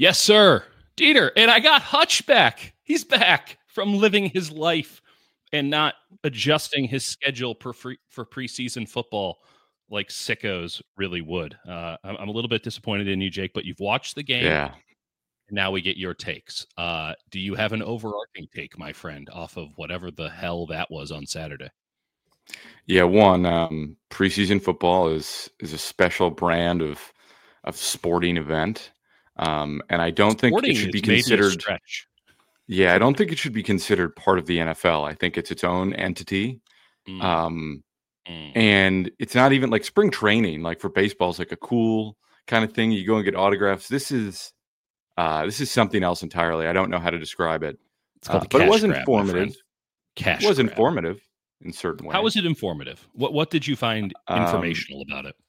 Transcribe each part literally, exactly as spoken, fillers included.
Yes, sir. Dieter. And I got Hutch back. He's back from living his life and not adjusting his schedule per free, for preseason football like sickos really would. Uh, I'm, I'm a little bit disappointed in you, Jake, but you've watched the game. Yeah. And now we get your takes. Uh, do you have an overarching take, my friend, off of whatever the hell that was on Saturday? Yeah, one, um, preseason football is is a special brand of of sporting event. Um, and I don't think Sporting it should be is maybe a considered stretch. Yeah, I don't think it should be considered part of the N F L. I think it's its own entity. Mm. Um, Mm. and it's not even like spring training, like for baseball is like a cool kind of thing. You go and get autographs. This is uh, this is something else entirely. I don't know how to describe it. It's called Uh, a but it cash was grab, my informative. friend. Cash It was grab. informative in certain ways. How was it informative? What what did you find Um, informational about it?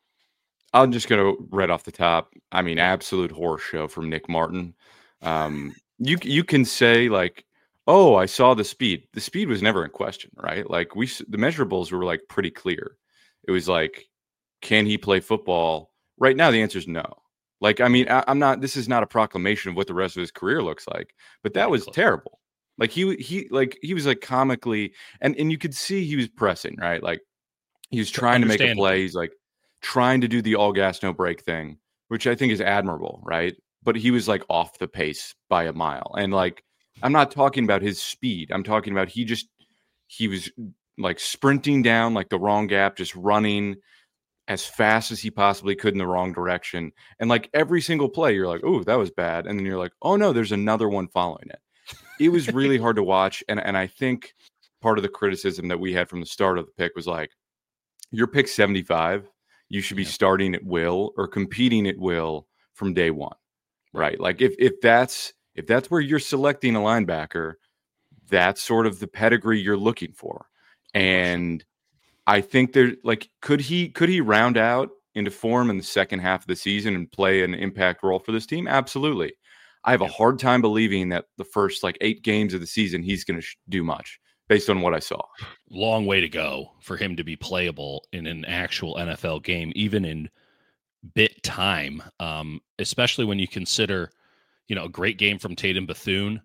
I'm just going to right off the top. I mean, absolute horse show from Nick Martin. Um, you you can say like, oh, I saw the speed. The speed was never in question, right? Like we s- the measurables were like pretty clear. It was like, can he play football? Right now, the answer is no. Like, I mean, I, I'm not. This is not a proclamation of what the rest of his career looks like, but that Right, was close. terrible. Like he he like he was like comically, and and you could see he was pressing, right? Like he was trying to make a Understandably. play. He's like trying to do the all gas no break thing, which I think is admirable, right? But he was like off the pace by a mile, and like I'm not talking about his speed. I'm talking about he just he was like sprinting down like the wrong gap, just running as fast as he possibly could in the wrong direction. And like every single play, you're like, oh, that was bad. And then you're like, oh no, there's another one following it. It was really hard to watch. And and I think part of the criticism that we had from the start of the pick was like, your pick seventy-five, you should be Yeah. starting at will or competing at will from day one. Right. Like if if that's if that's where you're selecting a linebacker, that's sort of the pedigree you're looking for. And I think there like could he could he round out into form in the second half of the season and play an impact role for this team? Absolutely. I have a Yeah. hard time believing that the first like eight games of the season he's going to sh- do much based on what I saw. Long way to go for him to be playable in an actual N F L game, even in bit time, um, especially when you consider, you know, a great game from Tatum Bethune.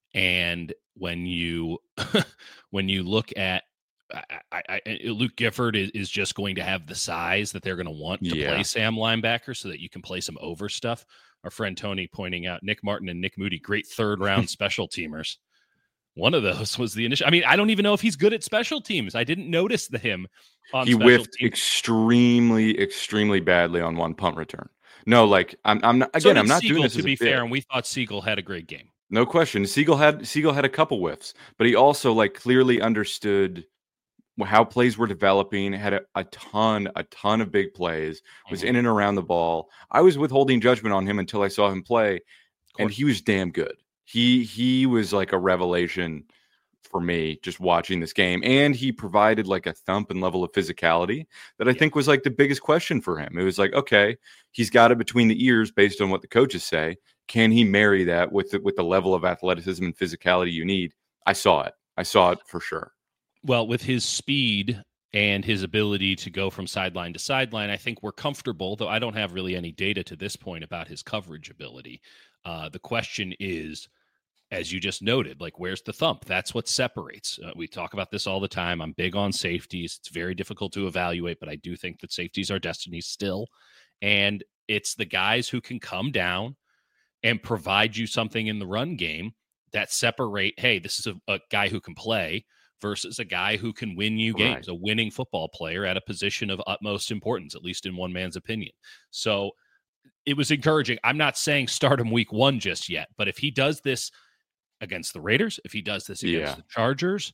And when you when you look at I, I, I, Luke Gifford is, is just going to have the size that they're going to want to Yeah. play Sam linebacker so that you can play some over stuff. Our friend Tony pointing out Nick Martin and Nick Moody, great third round special teamers. One of those was the initial. I mean, I don't even know if he's good at special teams. I didn't notice the him on He special whiffed teams. extremely, extremely badly on one punt return. No, like I'm, I'm not, So again, did I'm not Siegel, doing this to as a be bit. fair, and we thought Siegel had a great game. No question. Siegel had Siegel had a couple whiffs, but he also like clearly understood how plays were developing, had a, a ton, a ton of big plays, was Mhm. in and around the ball. I was withholding judgment on him until I saw him play, and course. he was damn good. He he was like a revelation for me just watching this game, and he provided like a thump and level of physicality that I Yeah. think was like the biggest question for him. It was like, okay, he's got it between the ears based on what the coaches say. Can he marry that with the, with the level of athleticism and physicality you need? I saw it. I saw it for sure. Well, with his speed and his ability to go from sideline to sideline, I think we're comfortable, though I don't have really any data to this point about his coverage ability. Uh, the question is, as you just noted, like, where's the thump? That's what separates. Uh, we talk about this all the time. I'm big on safeties. It's very difficult to evaluate, but I do think that safeties are destiny still. And it's the guys who can come down and provide you something in the run game that separate, hey, this is a, a guy who can play versus a guy who can win you games, Right. a winning football player at a position of utmost importance, at least in one man's opinion. So it was encouraging. I'm not saying start him week one just yet, but if he does this against the Raiders, if he does this against Yeah. the Chargers,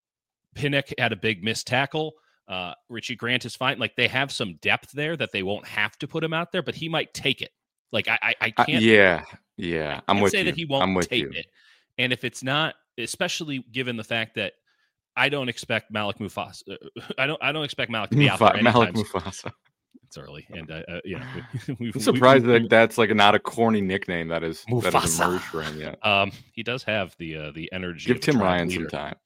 Pinnock had a big missed tackle. Uh, Richie Grant is fine. Like, they have some depth there that they won't have to put him out there, but he might take it. Like, I, I, I Uh, can't. yeah. Yeah. I I'm can't with say you. that he won't I'm with take you. it. And if it's not, especially given the fact that I don't expect Malik Mufasa. I don't. I don't expect Malik to be out there Mufa- Malik anytime. Mufasa. It's early, and uh, uh, you know, we, we've, I'm we- surprised we- that that's like not a corny nickname that is that has Mufasa. emerged for him yet. Um, he does have the uh, the energy. Give of a Tim tribe Ryan leader. some time.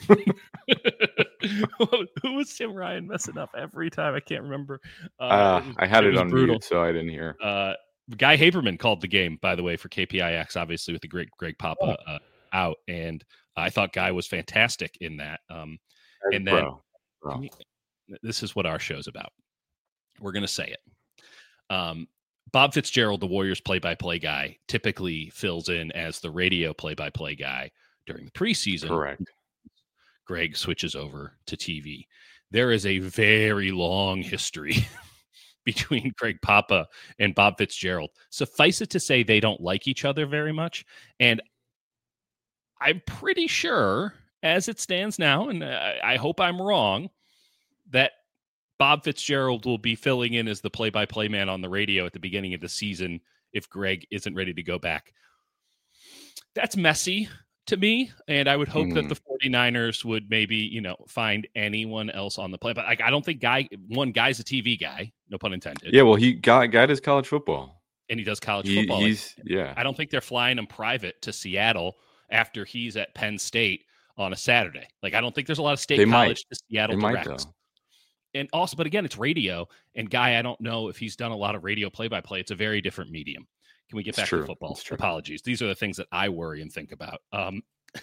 Who was Tim Ryan messing up every time? I can't remember. Uh, Uh, it was, I had it, was on brutal. mute, so I didn't hear. Uh, Guy Haberman called the game, by the way, for K P I X, obviously with the great Greg Papa uh, out, and I thought Guy was fantastic in that. Um, and then Bro. Bro. this is what our show's about. We're going to say it. Um, Bob Fitzgerald, the Warriors play-by-play guy, typically fills in as the radio play-by-play guy during the preseason. Correct. Greg switches over to T V. There is a very long history between Greg Papa and Bob Fitzgerald. Suffice it to say, they don't like each other very much. And I'm pretty sure, as it stands now, and I, I hope I'm wrong, that Bob Fitzgerald will be filling in as the play-by-play man on the radio at the beginning of the season if Greg isn't ready to go back. That's messy to me, and I would hope mm. that the 49ers would maybe, you know, find anyone else on the play. But like, I don't think Guy, one Guy's a T V guy, no pun intended. Yeah, well, he Guy, Guy does college football. And he does college he, football. He's, like, yeah. I don't think they're flying him private to Seattle after he's at Penn State on a Saturday. Like, I don't think there's a lot of state they college might. to Seattle they directs. Might, though. And also, but again, it's radio. And Guy, I don't know if he's done a lot of radio play-by-play. It's a very different medium. Can we get it's back true. to football? Apologies. These are the things that I worry and think about. Um,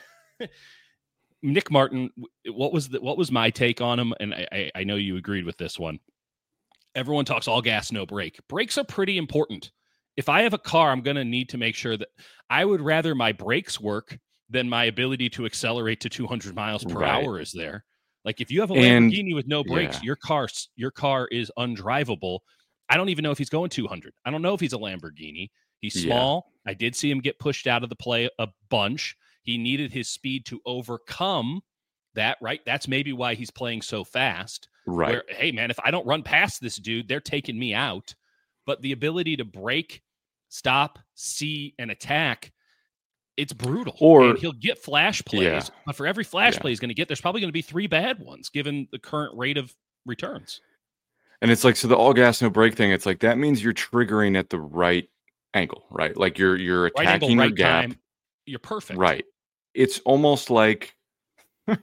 Nick Martin, what was the, what was my take on him? And I, I know you agreed with this one. Everyone talks all gas, no brake. Brakes are pretty important. If I have a car, I'm going to need to make sure that I would rather my brakes work than my ability to accelerate to two hundred miles per right. hour is there. Like if you have a and, Lamborghini with no brakes, yeah. your car, your car is undrivable. I don't even know if he's going two hundred. I don't know if he's a Lamborghini. He's small. Yeah. I did see him get pushed out of the play a bunch. He needed his speed to overcome that, right? That's maybe why he's playing so fast. Right. Where, hey, man, if I don't run past this dude, they're taking me out. But the ability to break, stop, see, and attack, it's brutal. Or and he'll get flash plays. Yeah. But for every flash yeah. play he's going to get, there's probably going to be three bad ones given the current rate of returns. And it's like, so the all gas, no brake thing, it's like, that means you're triggering at the right angle, right? Like you're, you're attacking right angle, your right gap. Time. You're perfect. Right. It's almost like a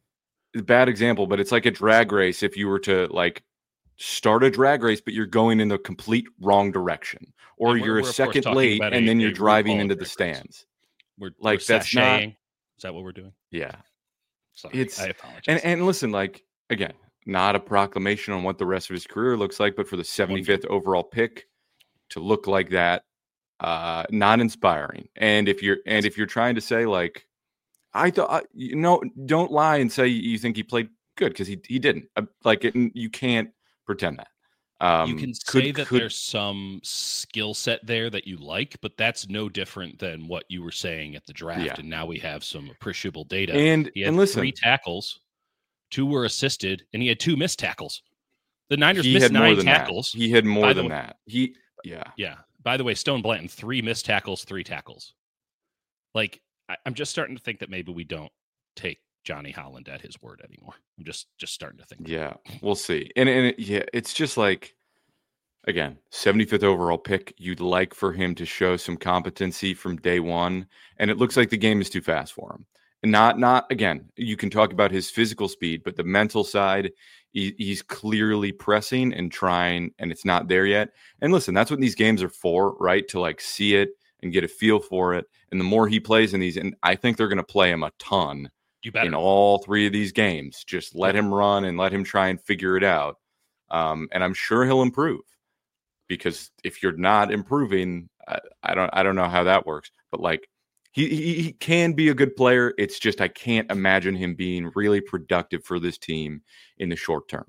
bad example, but it's like a drag race. If you were to like start a drag race, but you're going in the complete wrong direction, or you're a second late and a, then you're driving into the stands. We're like, we're that's not, is that what we're doing? Yeah. Sorry, it's, I apologize. And, and listen, like, again, not a proclamation on what the rest of his career looks like, but for the seventy-fifth overall pick to look like that, uh, not inspiring. And if you're, and if you're trying to say like, I thought, you know, don't lie and say you think he played good, because he he didn't. Uh, like it, you can't pretend that. Um, you can could, say that could, there's some skill set there that you like, but that's no different than what you were saying at the draft. Yeah. And now we have some appreciable data. And he had and listen, three tackles, two were assisted, and he had two missed tackles. The Niners he missed had more nine than tackles. That. He had more By than way, that. He yeah yeah. By the way, Stone Blanton, three missed tackles, three tackles. Like I, I'm just starting to think that maybe we don't take Johnny Holland at his word anymore. I'm just just starting to think. Yeah, we'll see. And and it, yeah, it's just like, again, seventy-fifth overall pick. You'd like for him to show some competency from day one, and it looks like the game is too fast for him. And not not again. You can talk about his physical speed, but the mental side, he, he's clearly pressing and trying, and it's not there yet. And listen, that's what these games are for, right? To like see it and get a feel for it. And the more he plays in these, and I think they're going to play him a ton. You better. In all three of these games. Just let him run and let him try and figure it out. Um, and I'm sure he'll improve, because if you're not improving, I, I don't I don't know how that works. But like he, he he can be a good player. It's just I can't imagine him being really productive for this team in the short term.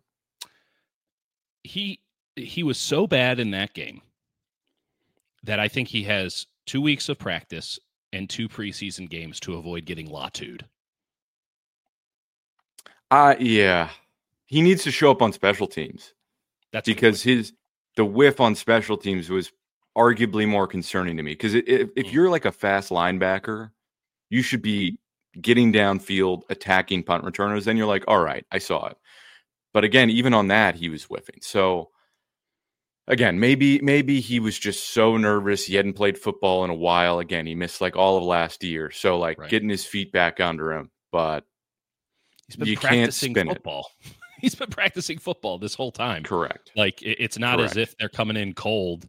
He he was so bad in that game that I think he has two weeks of practice and two preseason games to avoid getting lawtued. Uh, yeah. He needs to show up on special teams. That's because his the whiff on special teams was arguably more concerning to me. Because if, if you're like a fast linebacker, you should be getting downfield, attacking punt returners. Then you're like, all right, I saw it. But again, even on that, he was whiffing. So again, maybe maybe he was just so nervous. He hadn't played football in a while. Again, he missed like all of last year. So like right. getting his feet back under him. But he's been you practicing can't spin football. It. He's been practicing football this whole time. Correct. Like it, it's not Correct. as if they're coming in cold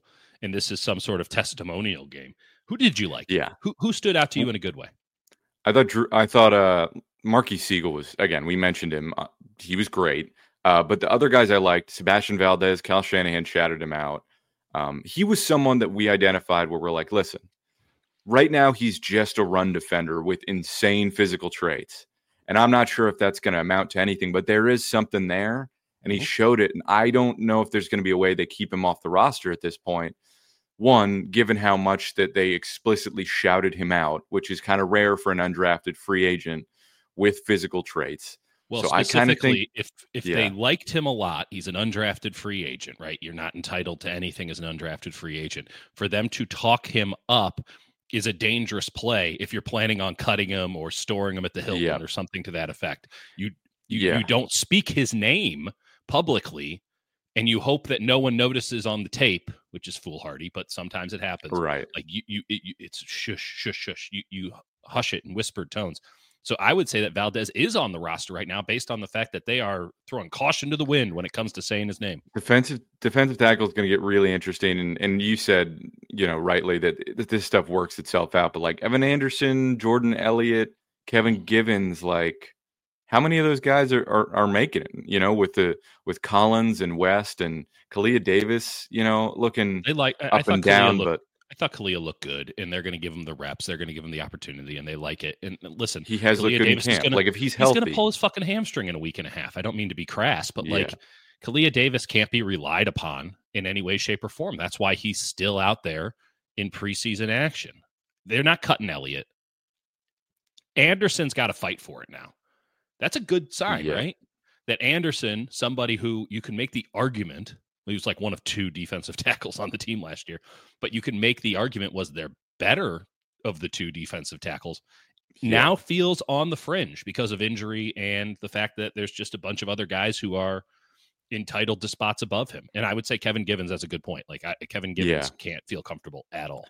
and this is some sort of testimonial game. Who did you like? Yeah. Who who stood out to you in a good way? I thought Drew, I thought uh, Marquis Siegel was, again, we mentioned him. Uh, he was great. Uh, but the other guys I liked, Sebastian Valdez, Cal Shanahan shouted him out. Um, he was someone that we identified where we're like, listen, right now he's just a run defender with insane physical traits. And I'm not sure if that's going to amount to anything, but there is something there. And he showed it. And I don't know if there's going to be a way they keep him off the roster at this point. One, given how much that they explicitly shouted him out, which is kind of rare for an undrafted free agent with physical traits. Well, so I kind of think if if yeah. they liked him a lot, he's an undrafted free agent, right? You're not entitled to anything as an undrafted free agent. For them to talk him up is a dangerous play if you're planning on cutting him or storing him at the Hilton yeah. or something to that effect. You you, yeah. you don't speak his name publicly, and you hope that no one notices on the tape, which is foolhardy, but sometimes it happens. Right. Like you, you, it, you it's shush, shush, shush. You, you hush it in whispered tones. So I would say that Valdez is on the roster right now based on the fact that they are throwing caution to the wind when it comes to saying his name. Defensive defensive tackle is going to get really interesting. And and you said, you know, rightly that, that this stuff works itself out. But like Evan Anderson, Jordan Elliott, Kevin Givens, like how many of those guys are, are, are making it, you know, with the with Collins and West and Kalia Davis, you know, looking they like, up I, I and down. Looked, but I thought Kalia looked good, and they're going to give him the reps. They're going to give him the opportunity, and they like it. And listen, he has Kalia looked good Davis in camp. Gonna, like if he's healthy, he's going to pull his fucking hamstring in a week and a half. I don't mean to be crass, but like yeah. Kalia Davis can't be relied upon in any way, shape, or form. That's why he's still out there in preseason action. They're not cutting Elliott. Anderson's got to fight for it now. That's a good sign, yeah. right? That Anderson, somebody who you can make the argument, he was like one of two defensive tackles on the team last year, but you can make the argument was they're better of the two defensive tackles, yeah. now feels on the fringe because of injury and the fact that there's just a bunch of other guys who are entitled to spots above him. And I would say Kevin Givens, that's a good point. Like I, Kevin Givens yeah. can't feel comfortable at all.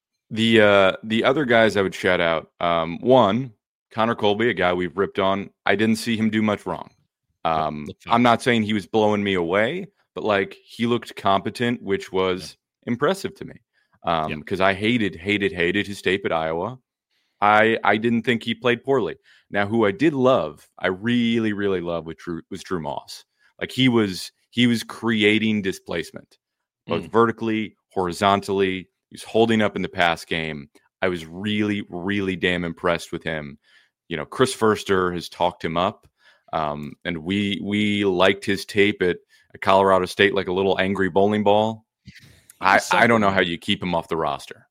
The uh, the other guys I would shout out, um, one, Connor Colby, a guy we've ripped on. I didn't see him do much wrong. Um, I'm not saying he was blowing me away, but like he looked competent, which was yeah. impressive to me. Um, because yeah. I hated, hated, hated his tape at Iowa. I I didn't think he played poorly. Now, who I did love, I really, really love with Drew was Drew Moss. Like he was he was creating displacement, both mm. vertically, horizontally. He was holding up in the pass game. I was really, really damn impressed with him. You know, Chris Furster has talked him up, um, and we we liked his tape at, at Colorado State like a little angry bowling ball. I, I don't know how you keep him off the roster.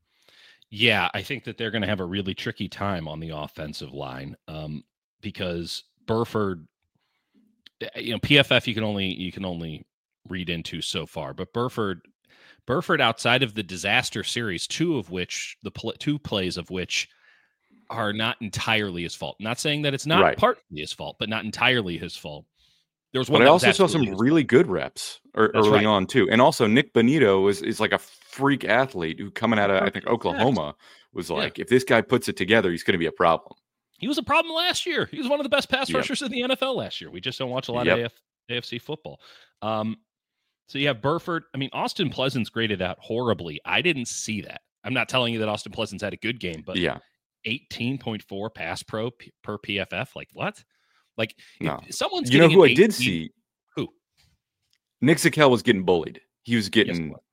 Yeah, I think that they're going to have a really tricky time on the offensive line um, because Burford, you know, P F F you can only you can only read into so far, but Burford. Burford, outside of the disaster series, two of which the pl- two plays of which are not entirely his fault. Not saying that it's not right. partly his fault, but not entirely his fault. There was one. But I also saw some really fault. good reps er- early right. on too, and also Nick Bonito was is like a freak athlete who coming out of I think Oklahoma was like, yeah. if this guy puts it together, he's going to be a problem. He was a problem last year. He was one of the best pass yep. rushers in the N F L last year. We just don't watch a lot yep. of A F- A F C football. Um, So you have Burford. I mean, Austin Pleasant's graded out horribly. I didn't see that. I'm not telling you that Austin Pleasant's had a good game, but yeah, eighteen point four pass pro p- per P F F. Like what? Like no. someone's you know who I eighteen, did see? Who? Nick Zakelj was getting bullied. He was getting yes,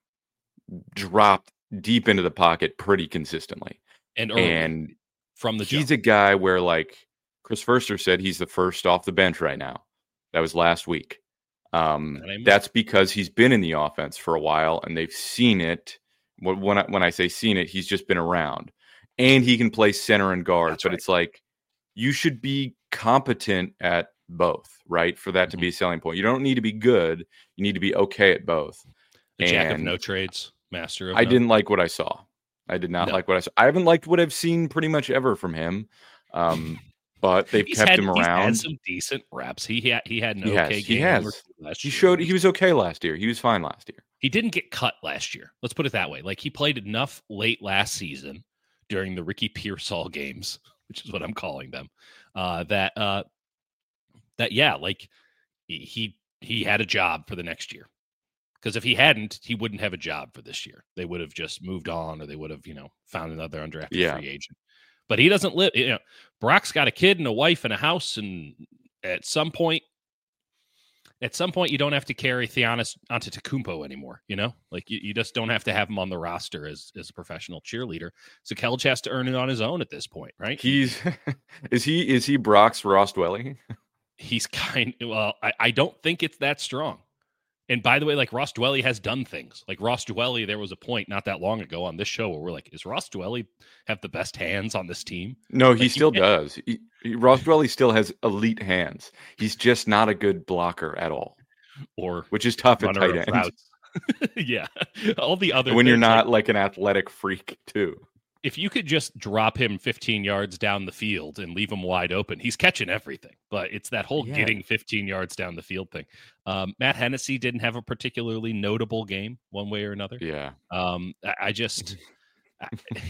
dropped deep into the pocket pretty consistently, and early, and from the he's jump. a guy where like Chris Furster said he's the first off the bench right now. That was last week. Um, that's because he's been in the offense for a while and they've seen it. When I, when I say seen it, he's just been around and he can play center and guard, that's but right. it's like, you should be competent at both, right? For that mm-hmm. to be a selling point. You don't need to be good. You need to be okay at both. The jack of no trades, master of I no. didn't like what I saw. I did not no. like what I saw. I haven't liked what I've seen pretty much ever from him. Um, But they've he's kept had, him he's around. Had some decent reps. He had he had an he okay has, game. He has. Last he year. showed he was okay last year. He was fine last year. He didn't get cut last year. Let's put it that way. Like he played enough late last season during the Ricky Pearsall games, which is what I'm calling them. Uh, that uh, that yeah, like he he had a job for the next year. Because if he hadn't, he wouldn't have a job for this year. They would have just moved on, or they would have, you know, found another undrafted Yeah. free agent. But he doesn't live. You know, Brock's got a kid and a wife and a house, and at some point, at some point, you don't have to carry Giannis Antetokounmpo anymore. You know, like you, you just don't have to have him on the roster as as a professional cheerleader. So Kelch has to earn it on his own at this point, right? He's is he is he Brock's Ross Dwelly? He's kind. Well, I, I don't think it's that strong. And by the way, like Ross Dwelly has done things. Like Ross Dwelly, there was a point not that long ago on this show where we're like, is Ross Dwelly have the best hands on this team? No, he like, still does. He, he, Ross Dwelly still has elite hands. He's just not a good blocker at all. Or which is tough at tight end. Yeah. All the other when things, you're not like, like an athletic freak too. If you could just drop him fifteen yards down the field and leave him wide open, he's catching everything. But it's that whole Yeah. getting fifteen yards down the field thing. Um, Matt Hennessy didn't have a particularly notable game one way or another. Yeah. Um, I, I just, I,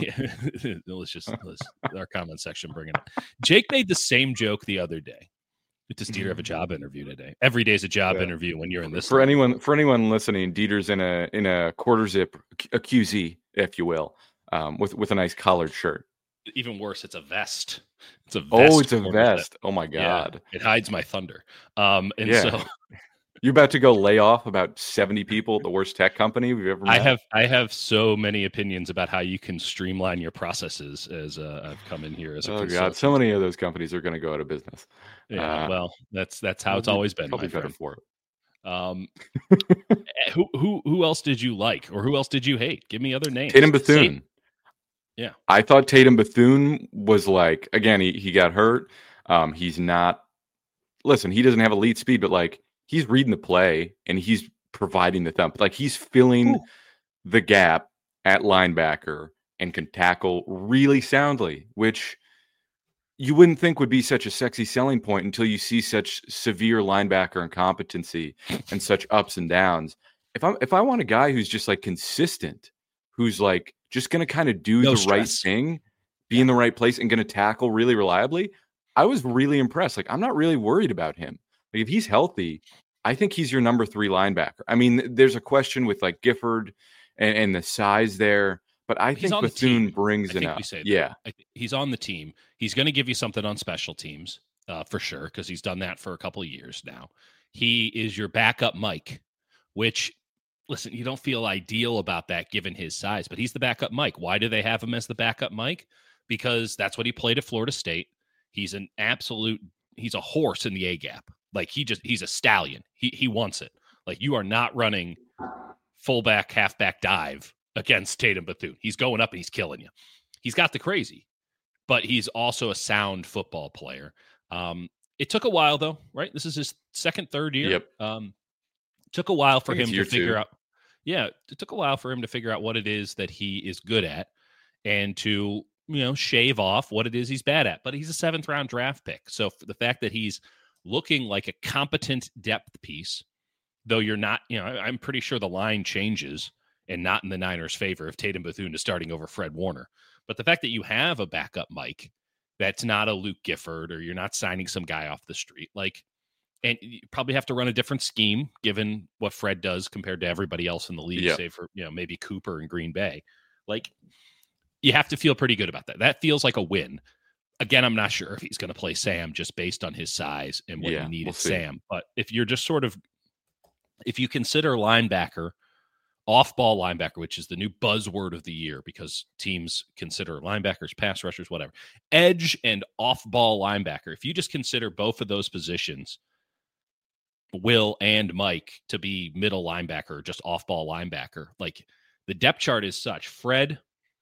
let's just, let's, our comment section bringing it. Jake made the same joke the other day. Does Dieter have a job interview today? Every day's a job Yeah. interview when you're in this. For line. anyone, for anyone listening, Dieter's in a in a quarter zip, a Q Z, if you will. Um, with with a nice collared shirt. Even worse, it's a vest. It's a vest. Oh, it's a corner vest. zip. Oh my god! Yeah, it hides my thunder. Um, and Yeah. so You're about to go lay off about seventy people at the worst tech company we've ever met. I have I have so many opinions about how you can streamline your processes as uh, I've come in here as a Oh god, consultant. so many of those companies are going to go out of business. Yeah, Uh, well, that's that's how it's always been. I'll My be better friend. for it. Um, who who who else did you like, or who else did you hate? Give me other names. Tatum Say- Bethune. Yeah. I thought Tatum Bethune was like, again, he, he got hurt. Um, he's not, listen, he doesn't have elite speed, but like he's reading the play and he's providing the thump. Like he's filling Ooh. the gap at linebacker and can tackle really soundly, which you wouldn't think would be such a sexy selling point until you see such severe linebacker incompetency and such ups and downs. If I if I want a guy who's just like consistent, who's like just going to kind of do No the right stress. thing, be in the right place, and going to tackle really reliably, I was really impressed. Like, I'm not really worried about him. Like, if he's healthy, I think he's your number three linebacker. I mean, there's a question with like Gifford and, and the size there, but I He's think on the Bethune team. brings I think enough. we say that. Yeah. I th- he's on the team. He's going to give you something on special teams uh, for sure, because he's done that for a couple of years now. He is your backup Mike, which, listen, you don't feel ideal about that given his size, but he's the backup Mike. Why do they have him as the backup Mike? Because that's what he played at Florida State. He's an absolute, he's a horse in the A gap. Like he just, he's a stallion. He he wants it. Like you are not running fullback, halfback dive against Tatum Bethune. He's going up and he's killing you. He's got the crazy, but he's also a sound football player. Um, it took a while though, right? This is his second, third year. Yep. Um, took a while for I think him it's to year figure two. out. Yeah, it took a while for him to figure out what it is that he is good at and to, you know, shave off what it is he's bad at. But he's a seventh round draft pick. So for the fact that he's looking like a competent depth piece, though you're not, you know, I- I'm pretty sure the line changes and not in the Niners' favor if Tatum Bethune is starting over Fred Warner. But the fact that you have a backup Mike that's not a Luke Gifford, or you're not signing some guy off the street, like, and you probably have to run a different scheme given what Fred does compared to everybody else in the league, Yeah. save for, you know, maybe Cooper and Green Bay. Like, you have to feel pretty good about that. That feels like a win. Again, I'm not sure if he's going to play Sam just based on his size and what Yeah, you need we'll at see. Sam. But if you're just sort of, if you consider linebacker, off-ball linebacker, which is the new buzzword of the year because teams consider linebackers, pass rushers, whatever, edge and off-ball linebacker, if you just consider both of those positions, Will and Mike, to be middle linebacker, just off-ball linebacker, like the depth chart is such. Fred,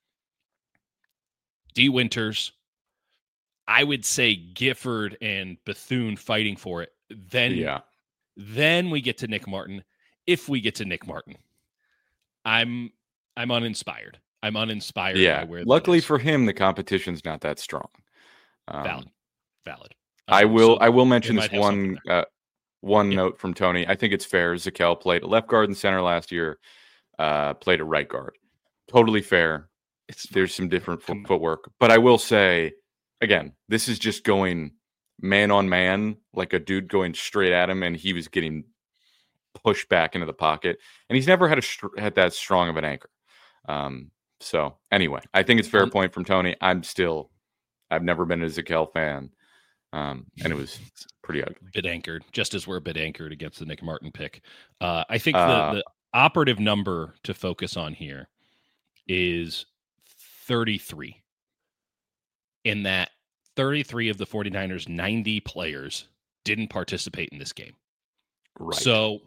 D. Winters, I would say Gifford and Bethune fighting for it. Then, Yeah. then we get to Nick Martin. If we get to Nick Martin, I'm I'm uninspired. I'm uninspired. Yeah. By where that Luckily is. for him, the competition's not that strong. Um, valid, valid. I Um, will. so I will mention they this might have something one. Uh, one Yeah. note from Tony. I think it's fair. Zakel played at left guard and center last year. Uh, played at right guard. Totally fair. It's There's some different Come- foot, footwork, but I will say again, this is just going man on man, like a dude going straight at him, and he was getting push back into the pocket, and he's never had a had that strong of an anchor. Um, so anyway, I think it's fair Um, point from Tony. I'm still, I've never been a Zakelj fan, um, and it was pretty ugly. Bit anchored, just as we're a bit anchored against the Nick Martin pick. Uh, I think Uh, the the operative number to focus on here is thirty-three. In that thirty-three of the 49ers ninety players didn't participate in this game. right. So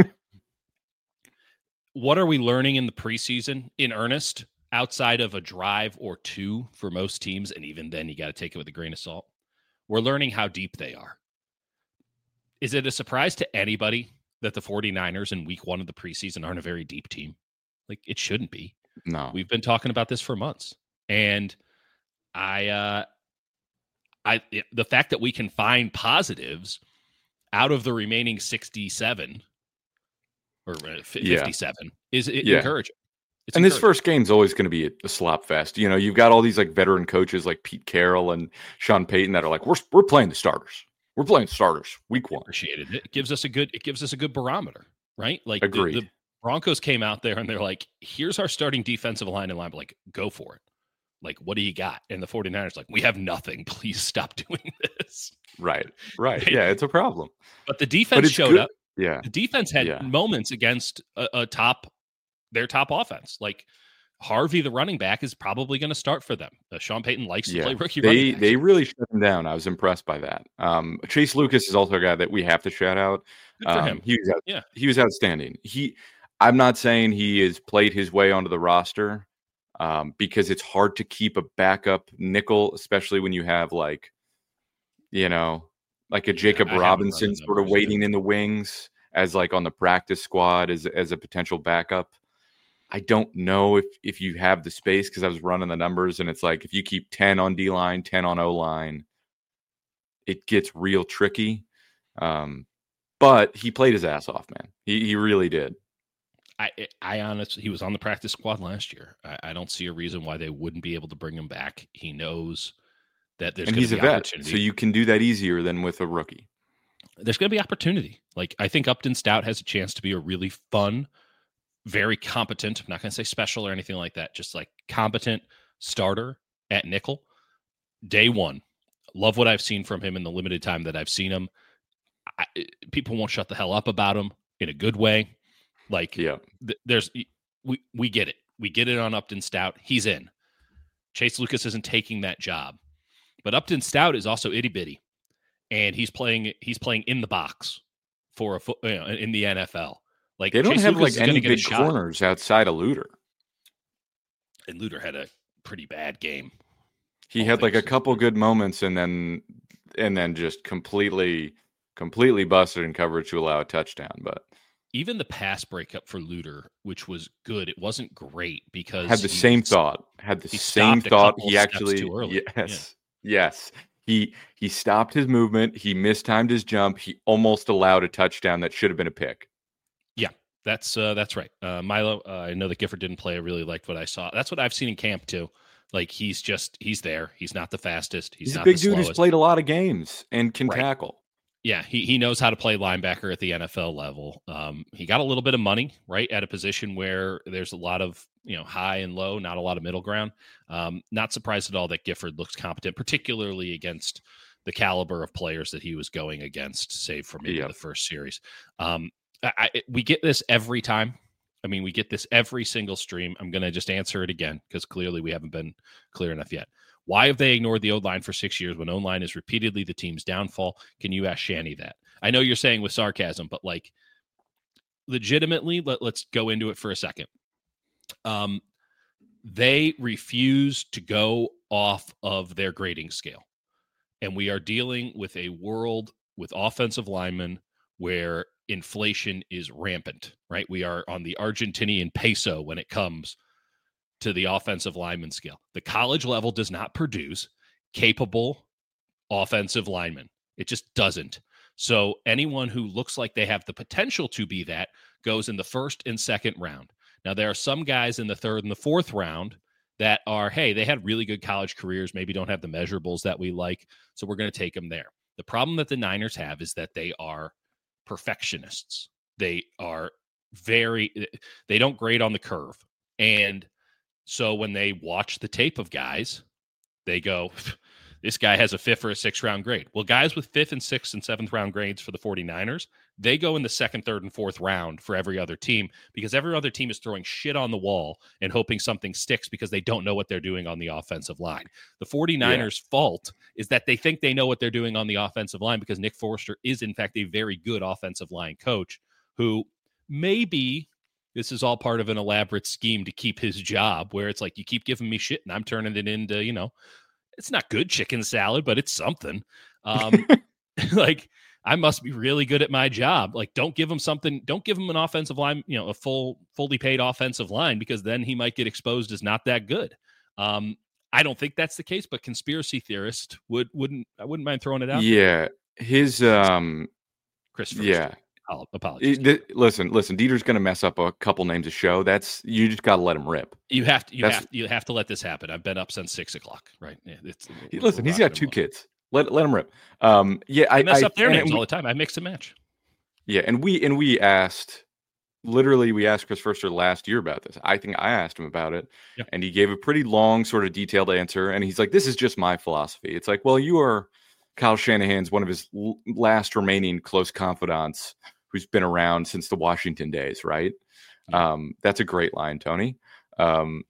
what are we learning in the preseason in earnest outside of a drive or two for most teams? And even then, you got to take it with a grain of salt. We're learning how deep they are. Is it a surprise to anybody that the 49ers in week one of the preseason aren't a very deep team? Like, it shouldn't be. No. We've been talking about this for months. And I, uh, I, the fact that we can find positives out of the remaining sixty-seven or fifty-seven yeah. is it yeah. encouraging. It's and this first game's always going to be a, a slop fest. You know, you've got all these like veteran coaches like Pete Carroll and Sean Payton that are like, we're we're playing the starters. We're playing starters week one. Appreciated it. It gives us a good it gives us a good barometer, right? Like Agreed. The, the Broncos came out there and they're like, here's our starting defensive line and line, like, go for it. Like, what do you got? And the 49ers like, we have nothing. Please stop doing this. Right. Right. right? Yeah, it's a problem. But the defense but showed good. up. Yeah. The defense had yeah. moments against a, a top their top offense. Like Harvey, the running back, is probably going to start for them. Uh, Sean Payton likes to yeah. play rookie they, running backs. They really shut him down. I was impressed by that. Um, Chase Lucas is also a guy that we have to shout out. Good for um, him. He was out, yeah. he was outstanding. He, I'm not saying he has played his way onto the roster um, because it's hard to keep a backup nickel, especially when you have like, you know, like a Jacob yeah, Robinson sort of waiting in the wings as like on the practice squad as as a potential backup. I don't know if if you have the space because I was running the numbers and it's like if you keep ten on D line, ten on O line, it gets real tricky. Um, but he played his ass off, man. He he really did. I I honestly, he was on the practice squad last year. I, I don't see a reason why they wouldn't be able to bring him back. He knows that there's and he's a vet, so you can do that easier than with a rookie. There's going to be opportunity. Like, I think Upton Stout has a chance to be a really fun, very competent, I'm not going to say special or anything like that, just like competent starter at nickel. Day one. Love what I've seen from him in the limited time that I've seen him. I, people won't shut the hell up about him in a good way. Like, yeah. th- there's we we get it. We get it on Upton Stout. He's in. Chase Lucas isn't taking that job. But Upton Stout is also itty bitty. And he's playing. He's playing in the box for a foot you know, in the N F L. Like they don't Chase have Lucas like any big corners outside of Luter. And Luter had a pretty bad game. He had like a couple good moments, and then and then just completely, completely busted in coverage to allow a touchdown. But even the pass breakup for Luter, which was good, it wasn't great because had the same thought. Had the same thought. He actually yes, yeah. yes. He he stopped his movement. He mistimed his jump. He almost allowed a touchdown that should have been a pick. Yeah, that's uh, that's right. Uh, Milo, uh, I know that Gifford didn't play. I really liked what I saw. That's what I've seen in camp too. Like he's just he's there. He's not the fastest. He's, he's not a big the dude slowest. who's played a lot of games and can right. tackle. Yeah, he he knows how to play linebacker at the N F L level. Um, he got a little bit of money, right, at a position where there's a lot of, you know, high and low, not a lot of middle ground. Um, not surprised at all that Gifford looks competent, particularly against the caliber of players that he was going against, save for maybe yep. the first series. Um, I, I, we get this every time. I mean, we get this every single stream. I'm going to just answer it again because clearly we haven't been clear enough yet. Why have they ignored the O-line for six years when O-line is repeatedly the team's downfall? Can you ask Shanny that? I know you're saying with sarcasm, but like legitimately, let, let's go into it for a second. Um, they refuse to go off of their grading scale. And we are dealing with a world with offensive linemen where inflation is rampant, right? We are on the Argentinian peso when it comes to the offensive lineman scale. The college level does not produce capable offensive linemen. It just doesn't. So anyone who looks like they have the potential to be that goes in the first and second round. Now, there are some guys in the third and the fourth round that are, hey, they had really good college careers, maybe don't have the measurables that we like, so we're going to take them there. The problem that the Niners have is that they are perfectionists. They are very, they don't grade on the curve. And so when they watch the tape of guys, they go, this guy has a fifth or a sixth round grade. Well, guys with fifth and sixth and seventh round grades for the 49ers, they go in the second, third, and fourth round for every other team because every other team is throwing shit on the wall and hoping something sticks because they don't know what they're doing on the offensive line. The 49ers' yeah. fault is that they think they know what they're doing on the offensive line because Nick Forster is, in fact, a very good offensive line coach who maybe this is all part of an elaborate scheme to keep his job where it's like, you keep giving me shit and I'm turning it into, you know, it's not good chicken salad, but it's something. Um, like I must be really good at my job. Like, don't give him something. Don't give him an offensive line, you know, a full, fully paid offensive line, because then he might get exposed as not that good. Um, I don't think that's the case, but conspiracy theorist would, wouldn't, I wouldn't mind throwing it out. Yeah. His, um, Chris First. Yeah. Apologies. It, listen, listen. Dieter's going to mess up a couple names of show. That's you just got to let him rip. You have to. You That's, have. You have to let this happen. I've been up since six o'clock. Right. Yeah, it's, listen, he's got two kids. Let let him rip. Um. Yeah. I, I mess I, up their names we, all the time. I mix and match. Yeah, and we and we asked. Literally, we asked Chris Firster last year about this. I think I asked him about it, yeah. and he gave a pretty long, sort of detailed answer. And he's like, "This is just my philosophy." It's like, well, you are Kyle Shanahan's one of his last remaining close confidants, who's been around since the Washington days, right? Yeah. Um, that's a great line, Tony. Um,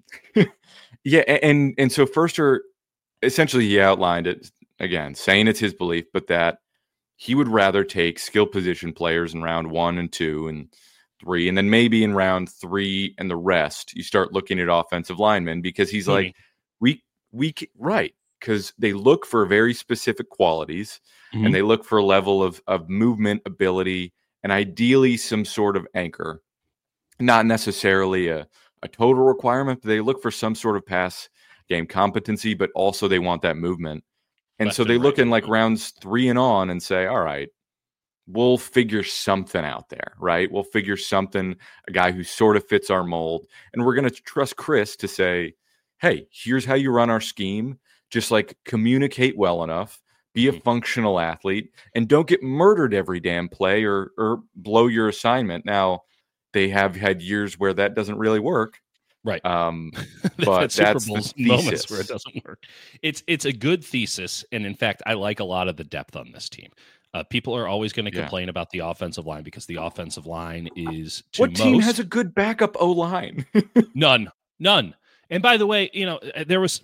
yeah, and and so Firster, essentially he outlined it, again, saying it's his belief, but that he would rather take skill position players in round one and two and three, and then maybe in round three and the rest, you start looking at offensive linemen, because he's mm-hmm. like, we, we, right, because they look for very specific qualities, mm-hmm. and they look for a level of of movement ability, and ideally some sort of anchor, not necessarily a, a total requirement, but they look for some sort of pass game competency, but also they want that movement. And Left so they look right in like rounds three and on and say, all right, we'll figure something out there, right? We'll figure something, a guy who sort of fits our mold. And we're going to trust Chris to say, hey, here's how you run our scheme. Just like communicate well enough. Be a functional athlete, and don't get murdered every damn play or or blow your assignment. Now, they have had years where that doesn't really work, right? Um, but that's the moments where it doesn't work. It's it's a good thesis, and in fact, I like a lot of the depth on this team. Uh, people are always going to complain yeah. about the offensive line because the offensive line is to what team most, has a good backup O line? none, none. And by the way, you know there was.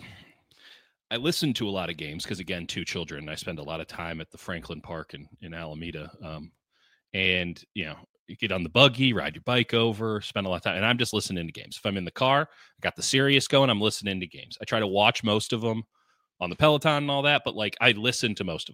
I listened to a lot of games because, again, two children. I spend a lot of time at the Franklin Park in, in Alameda. Um, and, you know, you get on the buggy, ride your bike over, spend a lot of time. And I'm just listening to games. If I'm in the car, I got the Sirius going, I'm listening to games. I try to watch most of them on the Peloton and all that, but, like, I listen to most of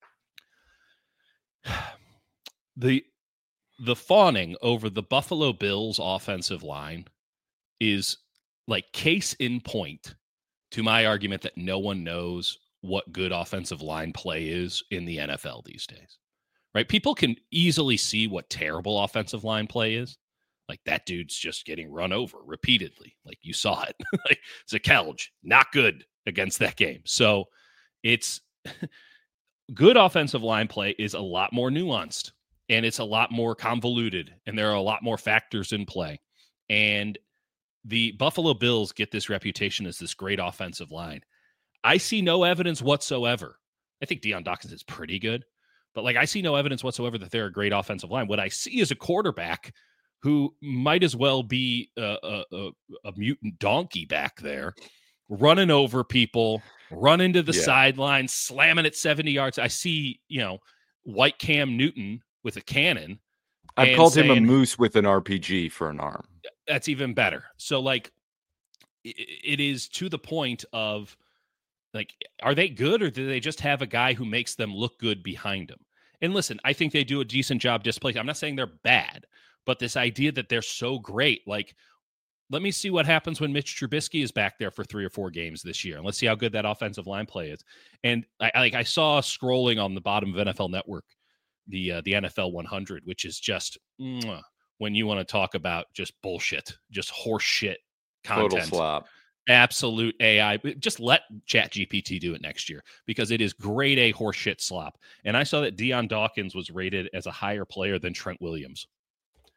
them. The, the fawning over the Buffalo Bills offensive line is, like, case in point to my argument that no one knows what good offensive line play is in the N F L these days, right? People can easily see what terrible offensive line play is. Like, that dude's just getting run over repeatedly. Like, you saw it. Like, Zakelj, not good against that game. So it's good offensive line play is a lot more nuanced, and it's a lot more convoluted, and there are a lot more factors in play. And the Buffalo Bills get this reputation as this great offensive line. I see no evidence whatsoever. I think Deion Dawkins is pretty good, but like I see no evidence whatsoever that they're a great offensive line. What I see is a quarterback who might as well be a, a, a, a mutant donkey back there, running over people, running to the yeah. sideline, slamming it seventy yards. I see, you know, white Cam Newton with a cannon. I've called saying, him a moose with an R P G for an arm. That's even better. So, like, it, it is to the point of, like, are they good, or do they just have a guy who makes them look good behind them? And listen, I think they do a decent job displacing. I'm not saying they're bad, but this idea that they're so great, like, let me see what happens when Mitch Trubisky is back there for three or four games this year, and let's see how good that offensive line play is. And I like I saw scrolling on the bottom of N F L Network, the uh, the N F L one hundred, which is just mwah, when you want to talk about just bullshit, just horse shit content. Total slop. Absolute A I. Just let ChatGPT do it next year, because it is grade A horseshit slop. And I saw that Deion Dawkins was rated as a higher player than Trent Williams.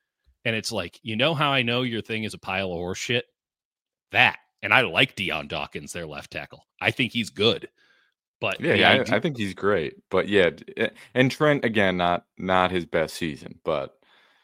And it's like, you know how I know your thing is a pile of horse shit? That. And I like Deion Dawkins, their left tackle. I think he's good. But Yeah, yeah idea- I, I think he's great. But yeah, and Trent, again, not not his best season. But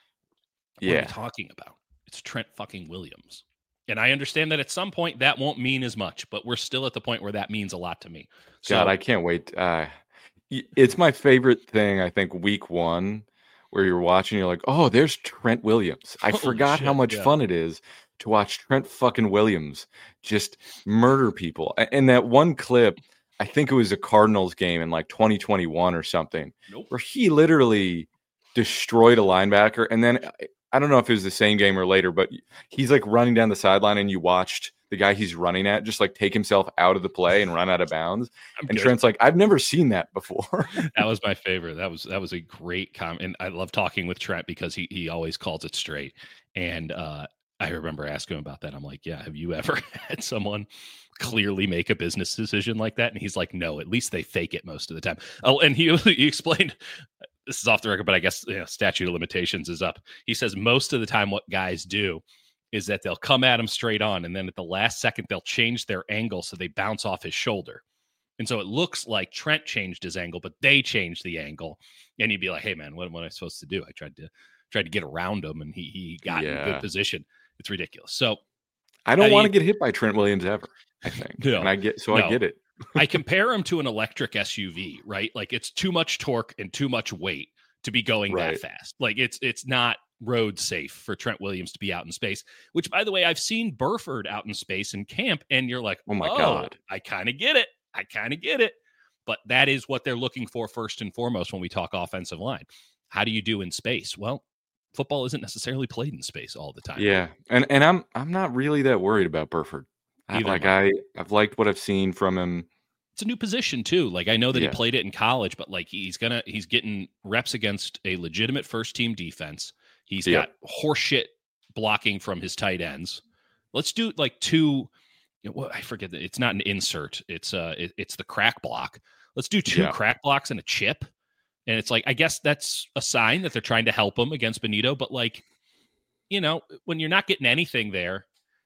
yeah. What are you talking about? It's Trent fucking Williams. And I understand that at some point that won't mean as much, but we're still at the point where that means a lot to me. So, God, I can't wait. Uh, it's my favorite thing, I think, week one, where you're watching, you're like, oh, there's Trent Williams. I forgot shit, how much yeah. fun it is to watch Trent fucking Williams just murder people. And that one clip, I think it was a Cardinals game in like twenty twenty-one or something, nope. where he literally destroyed a linebacker. And then I don't know if it was the same game or later, but he's like running down the sideline and you watched the guy he's running at just like take himself out of the play and run out of bounds. I'm and good. Trent's like, I've never seen that before. That was my favorite. That was that was a great comment. And I love talking with Trent because he he always calls it straight. And uh, I remember asking him about that. I'm like, yeah, have you ever had someone clearly make a business decision like that? And he's like, no, at least they fake it most of the time. Oh, and he, he explained, this is off the record, but I guess you know, statute of limitations is up. He says most of the time what guys do is that they'll come at him straight on, and then at the last second, they'll change their angle so they bounce off his shoulder. And so it looks like Trent changed his angle, but they changed the angle. And you'd be like, hey, man, what, what am I supposed to do? I tried to tried to get around him, and he he got Yeah. in a good position. It's ridiculous. So I don't I want to mean- get hit by Trent Williams ever, I think. No. and I get so No. I get it. I compare him to an electric S U V, right? Like it's too much torque and too much weight to be going Right. that fast. Like it's it's not road safe for Trent Williams to be out in space, which by the way, I've seen Burford out in space in camp, and you're like, Oh my oh, God. I kind of get it. I kind of get it. But that is what they're looking for first and foremost when we talk offensive line. How do you do in space? Well, football isn't necessarily played in space all the time. Yeah. And and I'm I'm not really that worried about Burford. I, Neither like am I, I've liked what I've seen from him. It's a new position too. Like I know that Yeah. he played it in college, but like he's gonna he's getting reps against a legitimate first team defense. He's Yeah. got horseshit blocking from his tight ends. Let's do like two. You know, what I forget that it's not an insert. It's uh it, it's the crack block. Let's do two Yeah. crack blocks and a chip. And it's like I guess that's a sign that they're trying to help him against Benito. But like, you know, when you're not getting anything there,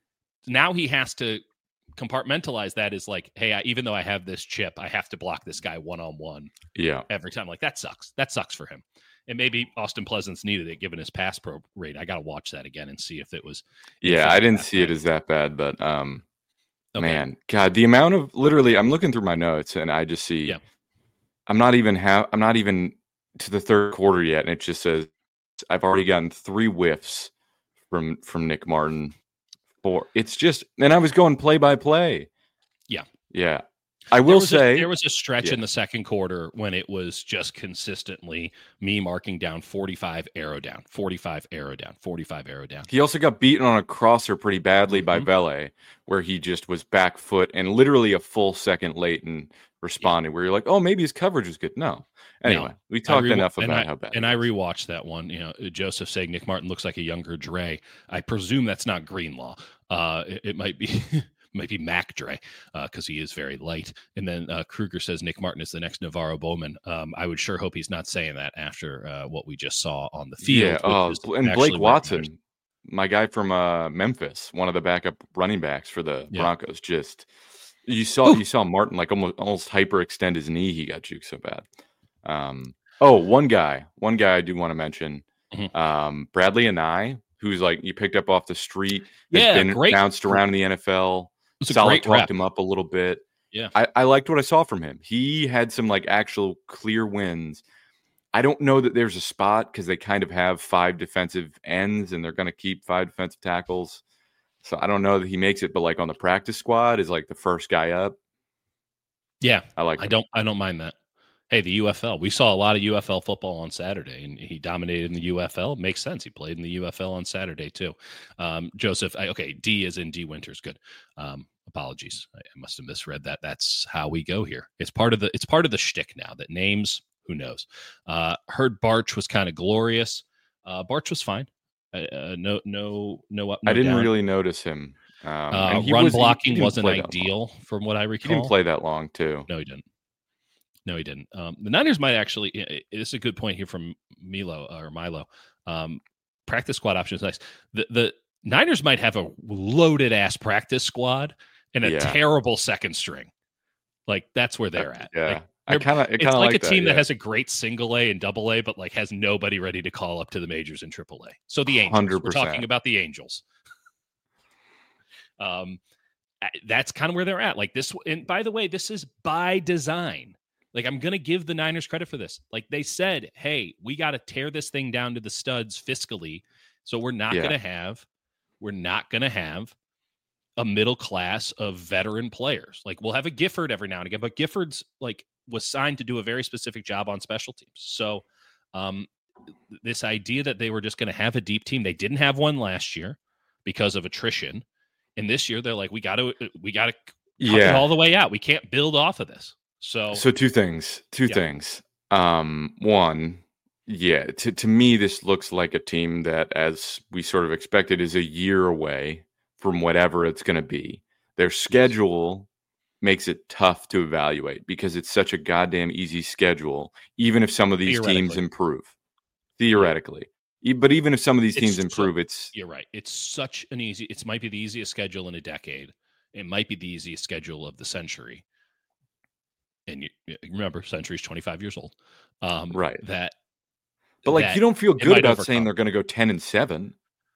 now he has to compartmentalize that as like, hey, I, even though I have this chip, I have to block this guy one on one Yeah. every time. Like that sucks. That sucks for him. And maybe Austin Pleasance needed it given his pass pro rate. I got to watch that again and see if it was. if Yeah. it I was didn't that see it bad. as that bad, but um Okay. man, God, the amount of literally I'm looking through my notes and I just see Yeah. I'm not even ha- I'm not even to the third quarter yet, and it just says I've already gotten three whiffs from from Nick Martin. Four. It's just, and I was going play by play. Yeah. Yeah. I There will was a- say there was a stretch Yeah. in the second quarter when it was just consistently me marking down forty-five arrow down, forty-five arrow down, forty-five arrow down. he also got beaten on a crosser pretty badly by Mhm. Vele, where he just was back foot and literally a full second late and responded. Where you're like, oh, maybe his coverage is good. No. Anyway, No. we I talked rewa- enough and about I- how bad. And it I was. rewatched that one. You know, Joseph saying Nick Martin looks like a younger Dre. I presume that's not Greenlaw. Uh, it, it might be might be Mac Dre because he is very light. And then uh, Kruger says Nick Martin is the next Navarro Bowman. Um, I would sure hope he's not saying that after uh, what we just saw on the field. Yeah. which Oh, is and actually Blake what Watson, matters. my guy from uh, Memphis, one of the backup running backs for the Yeah. Broncos, just you saw Oof. you saw Martin like almost almost hyperextend his knee. He got juked so bad. Um, oh, one guy, one guy I do want to mention, Mhm. um, Bradley Anai, who's like you picked up off the street, has Yeah, been great. bounced around in the N F L. It was a Saleh great talked rep. him up a little bit. Yeah. I, I liked what I saw from him. He had some like actual clear wins. I don't know that there's a spot because they kind of have five defensive ends and they're going to keep five defensive tackles. So I don't know that he makes it, but like on the practice squad is like the first guy up. Yeah, I like. I him. don't. I don't mind that. Hey, the U F L. We saw a lot of U F L football on Saturday, and he dominated in the U F L. Makes sense. He played in the U F L on Saturday too. Um, Joseph. I, okay, D is in D Winters. Good. Um, apologies. I, I must have misread that. That's how we go here. It's part of the. It's part of the shtick now. That names. Who knows? Uh, heard Barch was kind of glorious. Uh, Barch was fine. Uh, no, no, no up. No I didn't down. really notice him. Um, Uh, and he run was- he- he blocking didn't wasn't play that long. ideal, from what I He recall. didn't play that long too. No, he didn't. No, he didn't. Um, the Niners might actually. i- i- This is a good point here from Milo or Milo. Um, practice squad option is nice. The the Niners might have a loaded ass practice squad and a Yeah. terrible second string. Like that's where they're at. Yeah. Like, I kind of, it's like, like a team that, that yeah. has a great single A and double A, but like has nobody ready to call up to the majors in triple A. So the Angels, one hundred we're percent. talking about the Angels. um, that's kind of where they're at. Like this, and by the way, this is by design. Like I'm going to give the Niners credit for this. Like they said, hey, we got to tear this thing down to the studs fiscally. So we're not Yeah. going to have, we're not going to have a middle class of veteran players. Like we'll have a Gifford every now and again, but Gifford's like was signed to do a very specific job on special teams. So um, this idea that they were just going to have a deep team, they didn't have one last year because of attrition. And this year they're like, we got to, we got to cut Yeah. it all the way out. We can't build off of this. So, So two things, two Yeah. things. Um, one, yeah, to, to me, this looks like a team that, as we sort of expected, is a year away from whatever it's going to be. Their schedule makes it tough to evaluate because it's such a goddamn easy schedule, even if some of these teams Theoretically. improve. Theoretically. E- But even if some of these It's teams so- improve, it's you're right. It's such an easy, it might be the easiest schedule in a decade. It might be the easiest schedule of the century. And you, you remember, century's twenty-five years old. Um, Right. That, but like that you don't feel it good might about saying overcome. they're going to go ten and seven.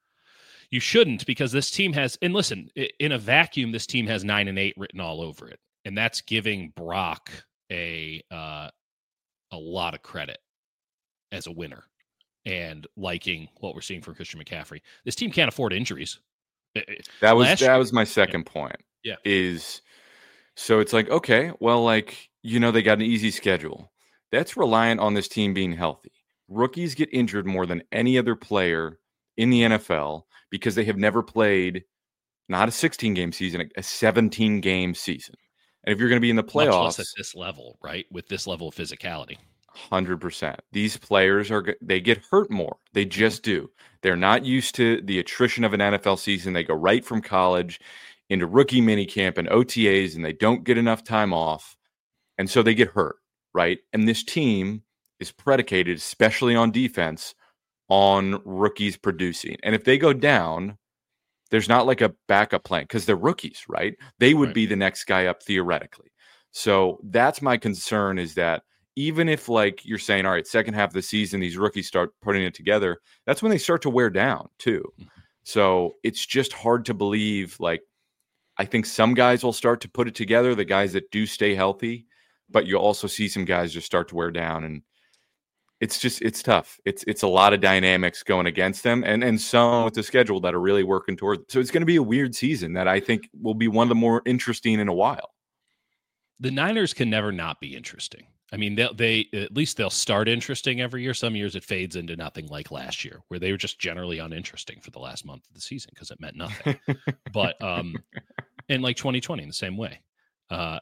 You shouldn't, because this team has, and listen, i- in a vacuum, this team has nine and eight written all over it. And that's giving Brock a uh, a lot of credit as a winner and liking what we're seeing from Christian McCaffrey. This team can't afford injuries. I- I- That was Last that year- was my second point. Yeah. Is so it's like, okay, well, like, you know, they got an easy schedule. That's reliant on this team being healthy. Rookies get injured more than any other player in the N F L because they have never played not a sixteen game season, a seventeen game season. And if you're going to be in the Much playoffs, less at this level, right? With this level of physicality. one hundred percent. These players are, they get hurt more. They just do. They're not used to the attrition of an N F L season. They go right from college into rookie minicamp and O T As, and they don't get enough time off. And so they get hurt, right? And this team is predicated, especially on defense, on rookies producing. And if they go down, there's not like a backup plan because they're rookies, right? They would Right. be the next guy up theoretically. So that's my concern, is that even if, like, you're saying, all right, second half of the season, these rookies start putting it together, that's when they start to wear down too. So it's just hard to believe. Like, I think some guys will start to put it together, the guys that do stay healthy, but you'll also see some guys just start to wear down. And it's just, it's tough. It's, it's a lot of dynamics going against them, and, and some with the schedule that are really working toward. So it's going to be a weird season that I think will be one of the more interesting in a while. The Niners can never not be interesting. I mean, they they at least they'll start interesting every year. Some years it fades into nothing, like last year, where they were just generally uninteresting for the last month of the season because it meant nothing. But um, and like twenty twenty in the same way. Uh,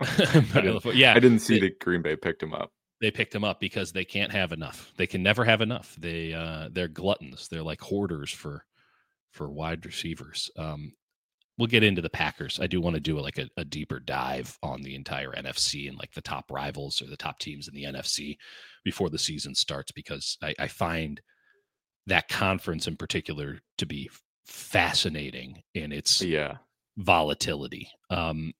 but, yeah, I didn't see they, that Green Bay picked him up. They picked him up because they can't have enough. They can never have enough. They uh, they're gluttons. They're like hoarders for for wide receivers. Um, we'll get into the Packers. I do want to do like a, a deeper dive on the entire N F C and like the top rivals or the top teams in the N F C before the season starts, because I, I find that conference in particular to be fascinating in its Yeah. volatility. Um,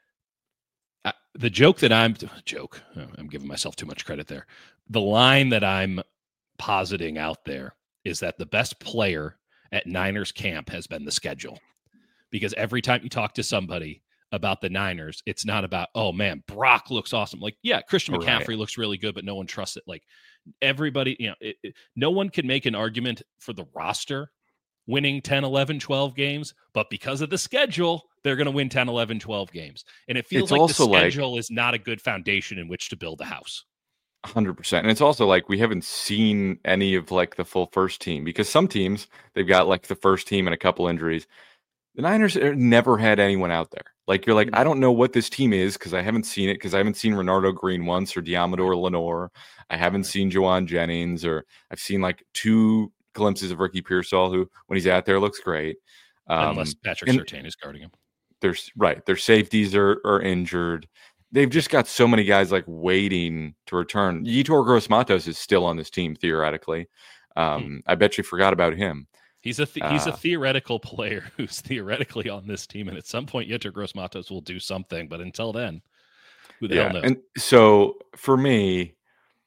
I, the joke that I'm joke, oh, I'm giving myself too much credit there. The line that I'm positing out there is that the best player at Niners camp has been the schedule. Because every time you talk to somebody about the Niners, it's not about, oh man, Brock looks awesome. Like, yeah, Christian McCaffrey Right. looks really good, but no one trusts it. Like everybody, you know, it, it, no one can make an argument for the roster winning ten, eleven, twelve games, but because of the schedule, they're going to win ten, eleven, twelve games. And it feels It's like the also like- schedule is not a good foundation in which to build a house. one hundred percent. And it's also like we haven't seen any of like the full first team, because some teams, they've got like the first team and a couple injuries. The Niners uh, never had anyone out there. Like, you're like, I don't know what this team is because I haven't seen it, because I haven't seen Renardo Green once, or Diamador Lenore. I haven't Right. seen Juwan Jennings, or I've seen like two glimpses of Ricky Pearsall, who, when he's out there, looks great. Um, Unless Patrick and- Surtain is guarding him. there's right. Their safeties are, are injured. They've just got so many guys like waiting to return. Yetur Gross Matos is still on this team theoretically. Um, I bet you forgot about him. He's a th- he's a theoretical player who's theoretically on this team, and at some point, Yetur Gross-Matos will do something. But until then, who the yeah. hell knows? And so for me,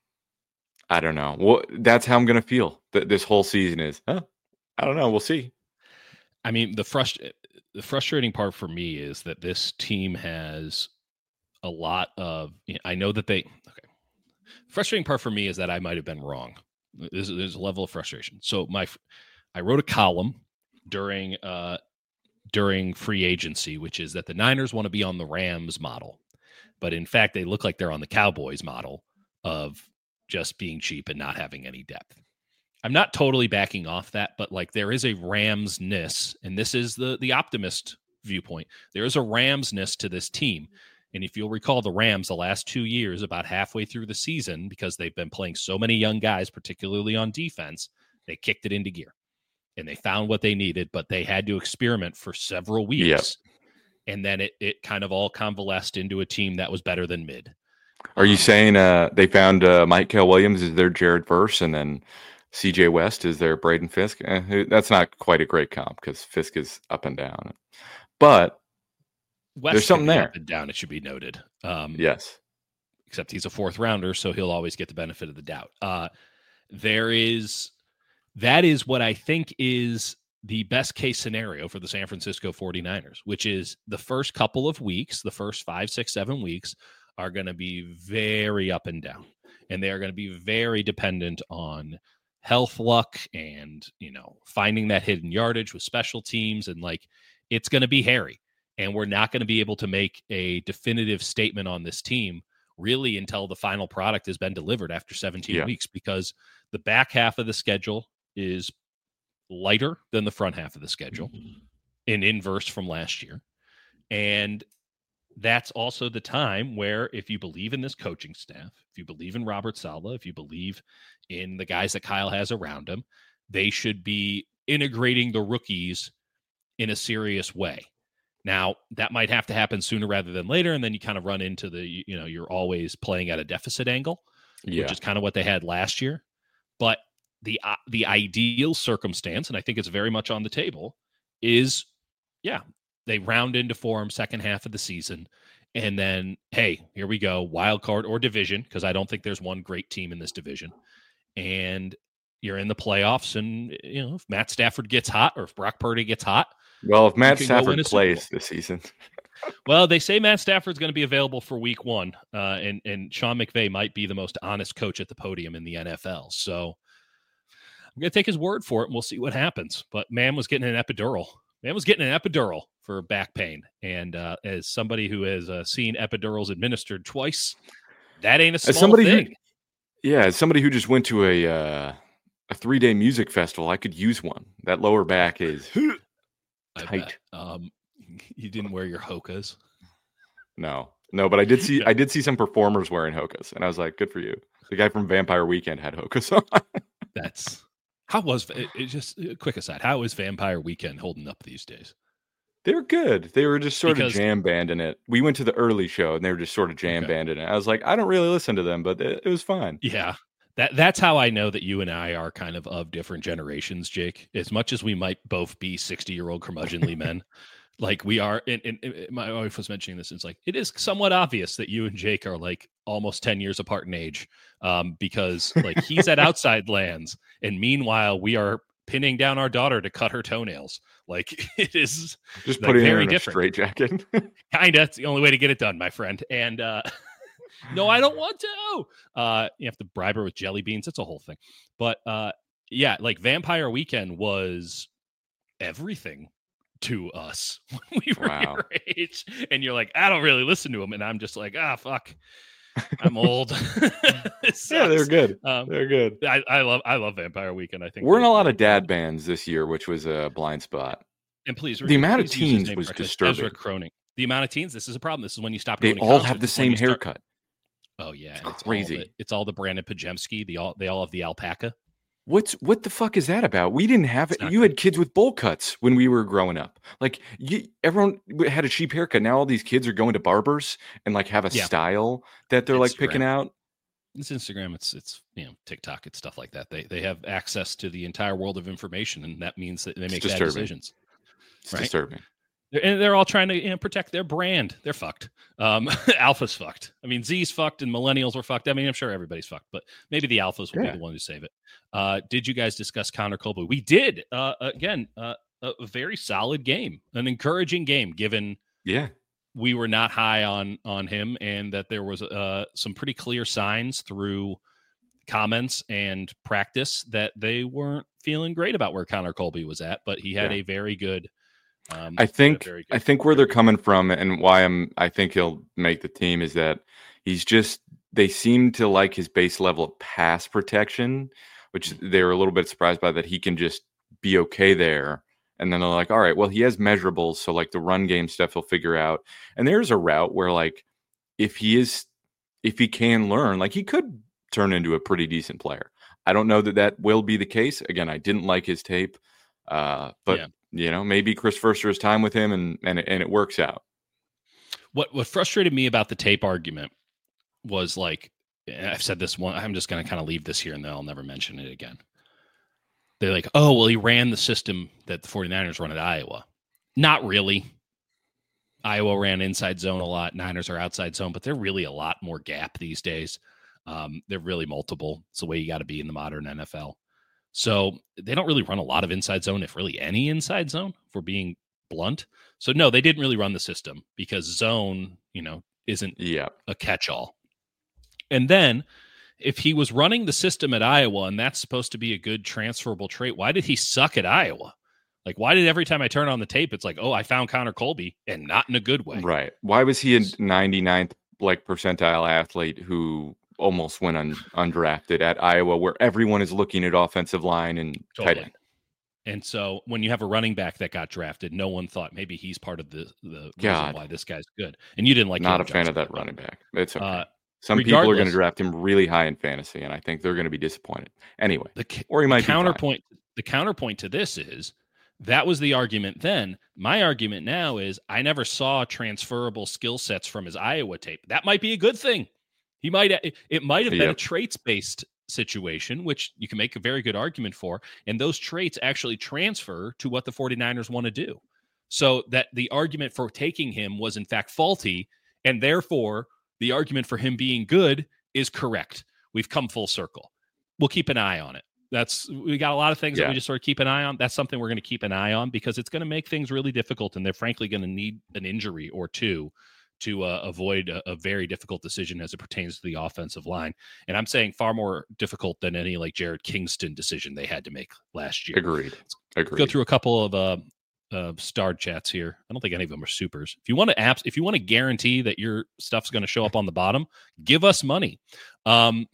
I don't know. Well, that's how I'm going to feel that this whole season is. Huh? I don't know. We'll see. I mean, the frust- the frustrating part for me is that this team has a lot of. You know, I know that they. Okay. Frustrating part for me is that I might have been wrong. There's, there's a level of frustration. So my, I wrote a column during uh during free agency, which is that the Niners want to be on the Rams model, but in fact they look like they're on the Cowboys model of just being cheap and not having any depth. I'm not totally backing off that, but like there is a Rams-ness, and this is the the optimist viewpoint. There is a Rams-ness to this team. And if you'll recall the Rams the last two years, about halfway through the season, because they've been playing so many young guys, particularly on defense, they kicked it into gear and they found what they needed, but they had to experiment for several weeks. Yep. And then it, it kind of all convalesced into a team that was better than mid. Are you um, saying uh, they found uh, Michael Williams as their Jared Verse and then C J West is their Braden Fisk? Eh, that's not quite a great comp because Fisk is up and down. But West there's something there. Up and down, it should be noted. Um, yes. Except he's a fourth rounder, so he'll always get the benefit of the doubt. Uh, there is, that is what I think is the best case scenario for the San Francisco forty-niners, which is the first couple of weeks, the first five, six, seven weeks are going to be very up and down. And they are going to be very dependent on health luck and, you know, finding that hidden yardage with special teams. And like, it's going to be hairy. And we're not going to be able to make a definitive statement on this team really until the final product has been delivered after seventeen yeah. weeks, because the back half of the schedule is lighter than the front half of the schedule, mm-hmm. in inverse from last year. And that's also the time where, if you believe in this coaching staff, if you believe in Robert Saleh, if you believe in the guys that Kyle has around him, they should be integrating the rookies in a serious way. Now, that might have to happen sooner rather than later, and then you kind of run into the, you know, you're always playing at a deficit angle, yeah. which is kind of what they had last year. But the uh, the ideal circumstance, and I think it's very much on the table, is, yeah, they round into form second half of the season, and then, hey, here we go, wild card or division, because I don't think there's one great team in this division, and you're in the playoffs, and, you know, if Matt Stafford gets hot or if Brock Purdy gets hot, well, if Matt Stafford plays this season. Well, they say Matt Stafford's going to be available for week one, uh, and, and Sean McVay might be the most honest coach at the podium in the N F L. So I'm going to take his word for it, and we'll see what happens. But man was getting an epidural. Man was getting an epidural for back pain. And uh, as somebody who has uh, seen epidurals administered twice, that ain't a small as somebody thing. Who, yeah, as somebody who just went to a uh, a three-day music festival, I could use one. That lower back is... tight. Um, you didn't wear your Hokas? No, no, but I did see yeah. I did see some performers wearing Hokas, and I was like, "Good for you." The guy from Vampire Weekend had Hokas on. That's how was it? it just a quick aside. How is Vampire Weekend holding up these days? They were good. They were just sort because, of jam banding it. We went to the early show, and they were just sort of jam okay. banding it. I was like, I don't really listen to them, but it, it was fine. Yeah. That that's how I know that you and I are kind of of different generations, Jake. As much as we might both be sixty-year-old curmudgeonly men, like we are, and, and, and my wife was mentioning this, it's like, it is somewhat obvious that you and Jake are like almost ten years apart in age, um, because like he's at Outside Lands, and meanwhile we are pinning down our daughter to cut her toenails. Like it is just like, putting very her in different. A straitjacket. Kinda, it's the only way to get it done, my friend. And uh no, I don't want to. Uh, you have to bribe her with jelly beans. It's a whole thing. But uh, yeah, like Vampire Weekend was everything to us when we were wow. your age. And you're like, I don't really listen to them. And I'm just like, ah, fuck. I'm old. Yeah, they're good. Um, they're good. I, I love I love Vampire Weekend. I think we're in a lot of dad bands this year, which was a blind spot. And please, the amount please of teens was disturbing. Ezra Cronin. The amount of teens. This is a problem. This is when you stop. They all have the same haircut. Oh yeah, it's it's crazy. All the, it's all the Brandon Pajemski. The all they all have the alpaca. What's what the fuck is that about? We didn't have it. You good. had kids with bowl cuts when we were growing up. Like you, everyone had a cheap haircut. Now all these kids are going to barbers and like have a yeah. style that they're Instagram. like picking out. It's Instagram. It's it's you know TikTok. It's stuff like that. They they have access to the entire world of information, and that means that they It's make bad disturbing. decisions. It's right? disturbing. And they're all trying to you know, protect their brand. They're fucked. Um, Alpha's fucked. I mean, Z's fucked and millennials are fucked. I mean, I'm sure everybody's fucked, but maybe the Alphas will Yeah. be the one to save it. Uh, did you guys discuss Connor Colby? We did. Uh, again, uh, a very solid game, an encouraging game, given Yeah. we were not high on on him, and that there was uh, some pretty clear signs through comments and practice that they weren't feeling great about where Connor Colby was at. But he had Yeah. a very good. Um, I think very I good think where they're coming from and why I'm I think he'll make the team is that he's just they seem to like his base level of pass protection, which they were a little bit surprised by, that he can just be okay there. And then they're like, all right, well, he has measurables, so like the run game stuff he'll figure out. And there's a route where like if he is if he can learn, like he could turn into a pretty decent player. I don't know that that will be the case. Again, I didn't like his tape, uh, but. Yeah. You know, maybe Chris Foerster has time with him and and it, and it works out. What what frustrated me about the tape argument was like, I've said this one, I'm just going to kind of leave this here and then I'll never mention it again. They're like, oh, well, he ran the system that the 49ers run at Iowa. Not really. Iowa ran inside zone a lot. Niners are outside zone, but they're really a lot more gap these days. Um, they're really multiple. It's the way you got to be in the modern N F L. So they don't really run a lot of inside zone, if really any inside zone, if we're being blunt. So no, they didn't really run the system because zone, you know, isn't yeah. a catch-all. And then if he was running the system at Iowa and that's supposed to be a good transferable trait, why did he suck at Iowa? Like, why did every time I turn on the tape, it's like, oh, I found Connor Colby, and not in a good way. Right. Why was he a ninety-ninth like percentile athlete who almost went un- undrafted at Iowa, where everyone is looking at offensive line and Totally. tight end? And so when you have a running back that got drafted, no one thought maybe he's part of the, the reason why this guy's good. And you didn't like Not Caleb a fan Johnson, of that but, running back. It's okay. Uh, Some people are going to regardless- draft him really high in fantasy, and I think they're going to be disappointed. Anyway, the, ca- or he might the be fine. counterpoint. The counterpoint to this is that was the argument then. My argument now is I never saw transferable skill sets from his Iowa tape. That might be a good thing. He might. It might have been Yep. a traits-based situation, which you can make a very good argument for. And those traits actually transfer to what the 49ers want to do. So that the argument for taking him was in fact faulty, and therefore the argument for him being good is correct. We've come full circle. We'll keep an eye on it. That's we got a lot of things Yeah. that we just sort of keep an eye on. That's something we're going to keep an eye on because it's going to make things really difficult, and they're frankly going to need an injury or two to uh, avoid a, a very difficult decision as it pertains to the offensive line. And I'm saying far more difficult than any like Jared Kingston decision they had to make last year. Agreed. Agreed. Go through a couple of uh, uh, starred chats here. I don't think any of them are supers. If you want to apps, if you want to guarantee that your stuff's going to show up on the bottom, give us money. Um,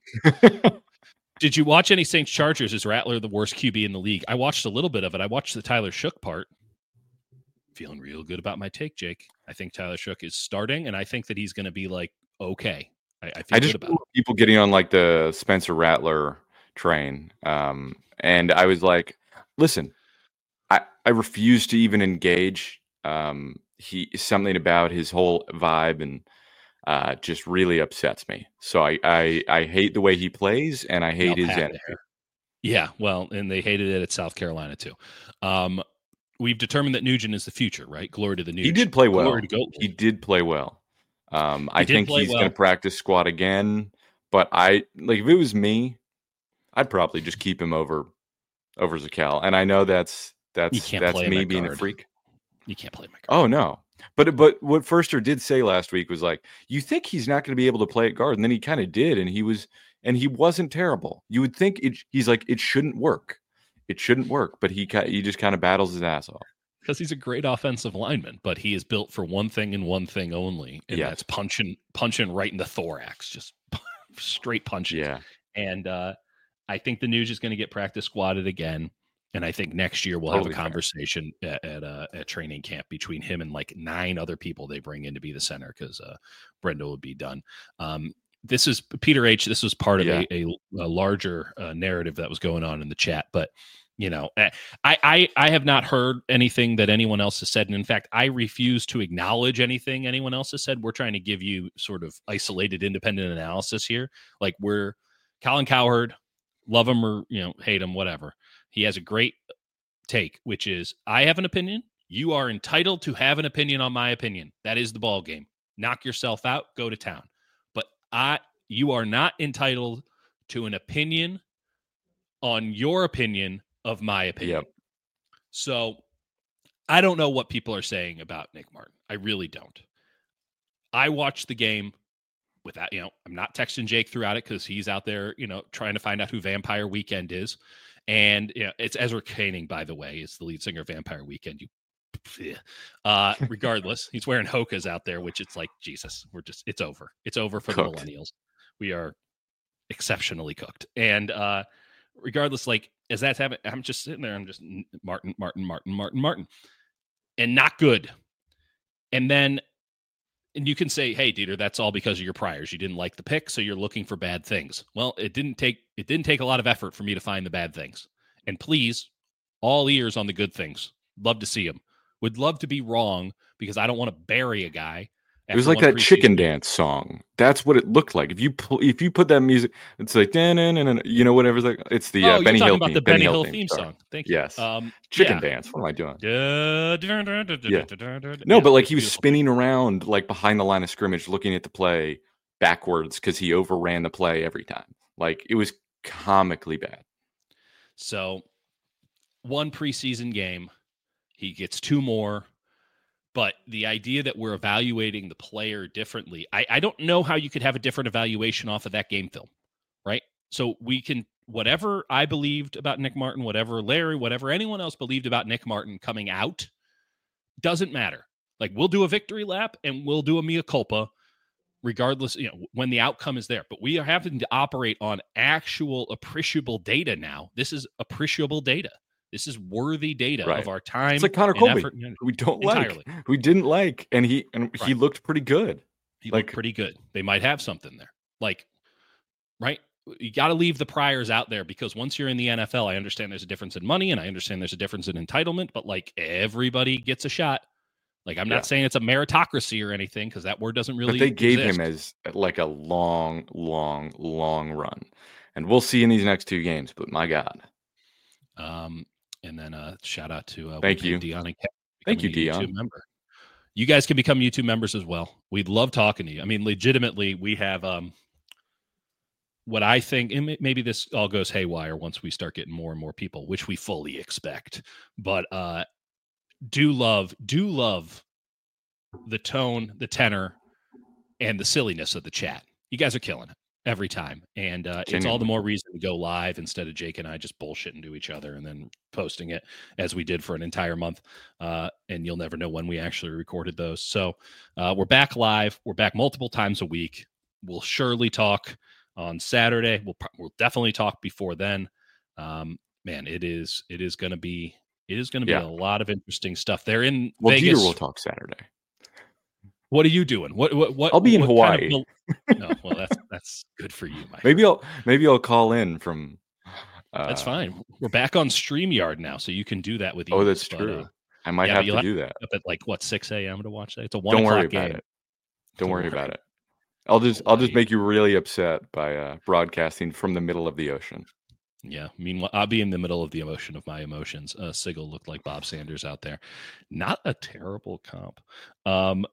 did you watch any Saints Chargers? Is Rattler the worst Q B in the league? I watched a little bit of it. I watched the Tyler Shook part. Feeling real good about my take, Jake. I think Tyler Shook is starting, and I think that he's going to be like, okay. I, I feel I good just about it. people getting on like the Spencer Rattler train. Um, and I was like, listen, I, I refuse to even engage. Um, he something about his whole vibe and uh, just really upsets me. So I, I, I hate the way he plays, and I hate Now his pat energy. there. Yeah, well, and they hated it at South Carolina too. Um, we've determined that Nugent is the future, right? Glory to the Nugent. He did play well. Glory to Goat. He did play well. Um, I did think play he's well. going to practice squad again. But I like if it was me, I'd probably just keep him over over Zakel. And I know that's You that's can't that's play him me at being a guard. freak. You can't play my guard. Oh no. But but what Forster did say last week was like, you think he's not going to be able to play at guard, and then he kind of did, and he was and he wasn't terrible. You would think it, he's like it shouldn't work, it shouldn't work, but he ki- he just kind of battles his ass off. Because he's a great offensive lineman, but he is built for one thing and one thing only, and Yes. that's punching punching right in the thorax, just straight punching. Yeah, And uh, I think the Nuge is going to get practice squatted again. And I think next year we'll Totally have a fair. conversation at at, uh, at training camp between him and like nine other people they bring in to be the center because uh, Brenda will be done. Um, this is Peter H. This was part of Yeah. a, a, a larger uh, narrative that was going on in the chat. But You know, I, I I have not heard anything that anyone else has said. And in fact, I refuse to acknowledge anything anyone else has said. We're trying to give you sort of isolated, independent analysis here. Like we're Colin Cowherd, love him or, you know, hate him, whatever. He has a great take, which is I have an opinion. You are entitled to have an opinion on my opinion. That is the ball game. Knock yourself out, go to town. But I, you are not entitled to an opinion on your opinion of my opinion. Yep. So I don't know what people are saying about Nick Martin. I really don't. I watched the game without, you know, I'm not texting Jake throughout it because he's out there, you know, trying to find out who Vampire Weekend is. And you know, it's Ezra Koenig, by the way, is the lead singer of Vampire Weekend. You, uh, regardless, he's wearing Hoka's out there, which it's like, Jesus, we're just, it's over. It's over for cooked. The millennials. We are exceptionally cooked. And uh, regardless, like, as that's happening, I'm just sitting there. I'm just Martin, Martin, Martin, Martin, Martin, and not good. And then, and you can say, "Hey, Dieter, that's all because of your priors. You didn't like the pick, so you're looking for bad things." Well, it didn't take it didn't take a lot of effort for me to find the bad things. And please, all ears on the good things. Love to see them. Would love to be wrong because I don't want to bury a guy. It was like that chicken dance song. That's what it looked like. If you pu- if you put that music, it's like you know whatever. Like it's the uh, oh, Benny Hill about theme. the Benny, Benny Hill, Hill theme theme song. Thank you. Yes. Um, chicken yeah. dance. What am I doing? Yeah. No, but like he was spinning around like behind the line of scrimmage, looking at the play backwards because he overran the play every time. Like it was comically bad. So, one preseason game, he gets two more. But the idea that we're evaluating the player differently, I, I don't know how you could have a different evaluation off of that game film, right? So we can, whatever I believed about Nick Martin, whatever Larry, whatever anyone else believed about Nick Martin coming out, doesn't matter. Like we'll do a victory lap and we'll do a mea culpa regardless, you know, when the outcome is there. But we are having to operate on actual appreciable data now. This is appreciable data. This is worthy data right. of our time. It's like Connor Colby. We don't entirely. like. We didn't like, and he and right. he looked pretty good. He like, looked pretty good. They might have something there. Like, right? You got to leave the priors out there because once you're in the N F L, I understand there's a difference in money, and I understand there's a difference in entitlement. But like everybody gets a shot. Like I'm not yeah. saying it's a meritocracy or anything because that word doesn't really. But they gave exist. him as like a long, long, long run, and we'll see in these next two games. But my God. Um. And then uh, shout out to uh, thank you, Dion. Thank you, Dion. YouTube member. You guys can become YouTube members as well. We'd love talking to you. I mean, legitimately, we have um, what I think, and maybe this all goes haywire once we start getting more and more people, which we fully expect. But uh, do love, do love the tone, the tenor, and the silliness of the chat. You guys are killing it every time. And uh, it's all the more reason to go live instead of Jake and I just bullshitting to each other and then posting it as we did for an entire month. Uh, and you'll never know when we actually recorded those. So uh, we're back live. We're back multiple times a week. We'll surely talk on Saturday. We'll, we'll definitely talk before then. Um, man, it is, it is going to be, it is going to be yeah. a lot of interesting stuff. They're in well, Vegas. Dieter will talk Saturday. What are you doing? What what what? I'll be in what Hawaii. Kind of, no, well that's that's good for you, Mike. Maybe I'll maybe I'll call in from. Uh, that's fine. We're back on StreamYard now, so you can do that with. Oh, that's but, true. Uh, I might yeah, have to do that. Up at like what six a.m. to watch that. It's a one Don't o'clock worry game. about it. Don't worry about it. I'll just I'll just make you really upset by uh, broadcasting from the middle of the ocean. Yeah. Meanwhile, I'll be in the middle of the emotion of my emotions. Uh, Sigel looked like Bob Sanders out there. Not a terrible comp. Um.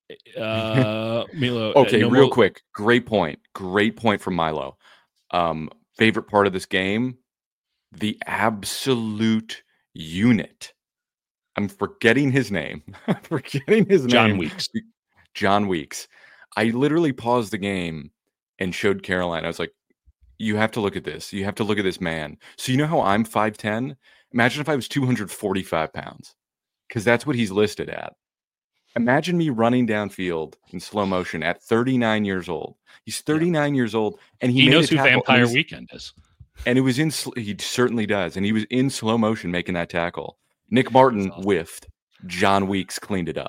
Uh, Milo. Okay, no real more... quick. Great point. Great point from Milo. Um, favorite part of this game, the absolute unit. I'm forgetting his name. I'm forgetting his John name. John Weeks. John Weeks. I literally paused the game and showed Caroline. I was like, you have to look at this. You have to look at this man. So you know how I'm five ten? Imagine if I was two hundred forty-five pounds. Because that's what he's listed at. Imagine me running downfield in slow motion at thirty-nine years old. He's thirty-nine yeah. years old, and he, he made knows a who Vampire was, Weekend is. And it was in. He certainly does, and he was in slow motion making that tackle. Nick Martin awesome. whiffed. John Weeks cleaned it up.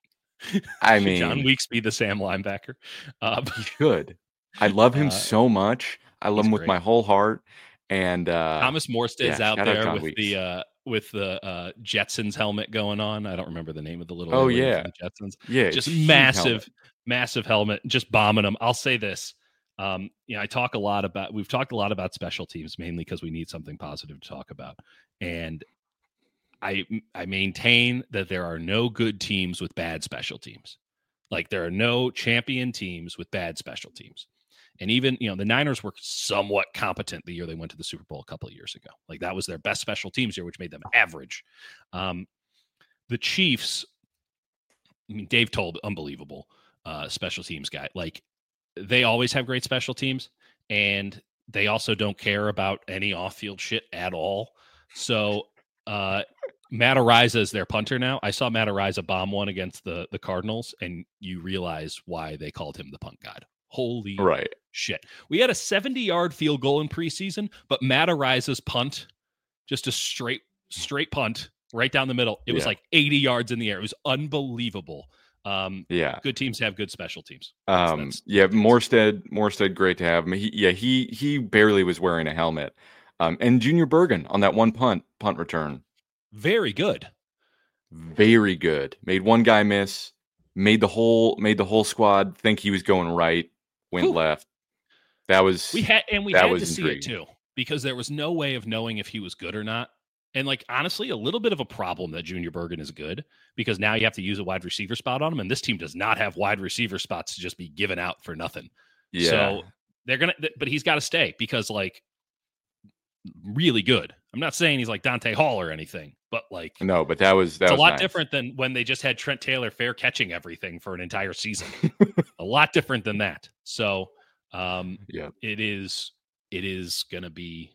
I mean, John Weeks be the Sam linebacker. Uh, he should. I love him uh, so much. I love him with great. my whole heart. And uh, Thomas Morstead's yeah, out shout out there Tom with Weeks. the uh, with the uh, Jetsons helmet going on. I don't remember the name of the little Oh alien yeah, from the Jetsons. yeah, Just huge massive, helmet. massive helmet, just bombing them. I'll say this. Um, you know, I talk a lot about. We've talked a lot about special teams, mainly because we need something positive to talk about, and I I maintain that there are no good teams with bad special teams. Like there are no champion teams with bad special teams. And even, you know, the Niners were somewhat competent the year they went to the Super Bowl a couple of years ago. Like that was their best special teams year, which made them average. Um, the Chiefs, I mean, Dave told unbelievable uh, special teams guy. Like they always have great special teams, and they also don't care about any off-field shit at all. So uh, Matt Araiza is their punter now. I saw Matt Araiza bomb one against the the Cardinals, and you realize why they called him the punt god. Holy right. shit. We had a seventy-yard field goal in preseason, but Matt Araiza's punt, just a straight straight punt right down the middle. It was Yeah. like eighty yards in the air. It was unbelievable. Um, yeah. Good teams have good special teams. That's, Um, that's, yeah, Morstead, Morstead, great to have him. He, yeah, he he barely was wearing a helmet. Um, and Junior Bergen on that one punt punt return. Very good. Very good. Made one guy miss. Made the whole made the whole squad think he was going right. Went Whew. left. That was we had and we that had was to see intriguing. it too, because there was no way of knowing if he was good or not. And like honestly, a little bit of a problem that Junior Bergen is good, because now you have to use a wide receiver spot on him, and this team does not have wide receiver spots to just be given out for nothing. Yeah. So they're gonna, but he's got to stay because like really good. I'm not saying he's like Dante Hall or anything, but like No, but that was that it's was a lot nice. different than when they just had Trent Taylor fair catching everything for an entire season. A lot different than that. So um, yeah, it is it is gonna be.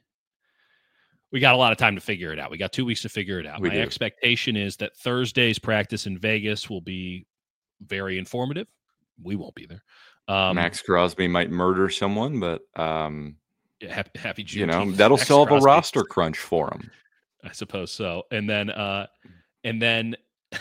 We got a lot of time to figure it out. We got two weeks to figure it out. We My do. expectation is that Thursday's practice in Vegas will be very informative. We won't be there. Um, Max Crosby might murder someone, but um, yeah, happy, happy you know Juneteenth, that'll Max solve Crosby. a roster crunch for him. I suppose so. And then, uh, and then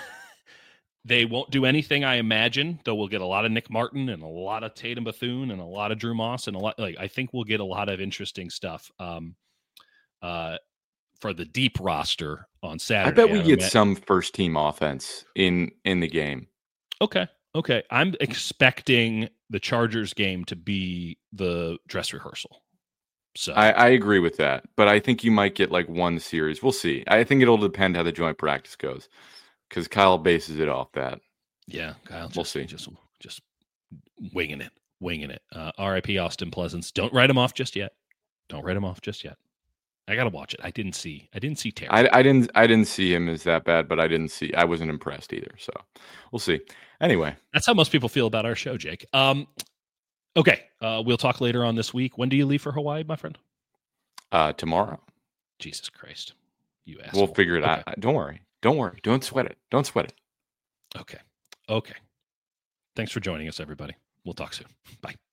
they won't do anything, I imagine, though we'll get a lot of Nick Martin and a lot of Tatum Bethune and a lot of Drew Moss and a lot, like, I think we'll get a lot of interesting stuff um, uh, for the deep roster on Saturday. I bet we I get ima- some first team offense in in the game. Okay. Okay. I'm expecting the Chargers game to be the dress rehearsal. So I, I agree with that, but I think you might get like one series. We'll see. I think it'll depend how the joint practice goes, because Kyle bases it off that. yeah, Kyle, just, We'll see. Just, just winging it, winging it. Uh, R I P Austin Pleasance. Don't write him off just yet. Don't write him off just yet. I gotta watch it. I didn't see. I didn't see Terry. I, I didn't. I didn't see him as that bad, but I didn't see. I wasn't impressed either. So we'll see. Anyway, that's how most people feel about our show, Jake. Um, okay, uh, we'll talk later on this week. When do you leave for Hawaii, my friend? Uh, tomorrow. Jesus Christ, you asshole. We'll figure it okay. out. Don't worry. Don't worry. Don't sweat it. Don't sweat it. Okay. Okay. Thanks for joining us, everybody. We'll talk soon. Bye.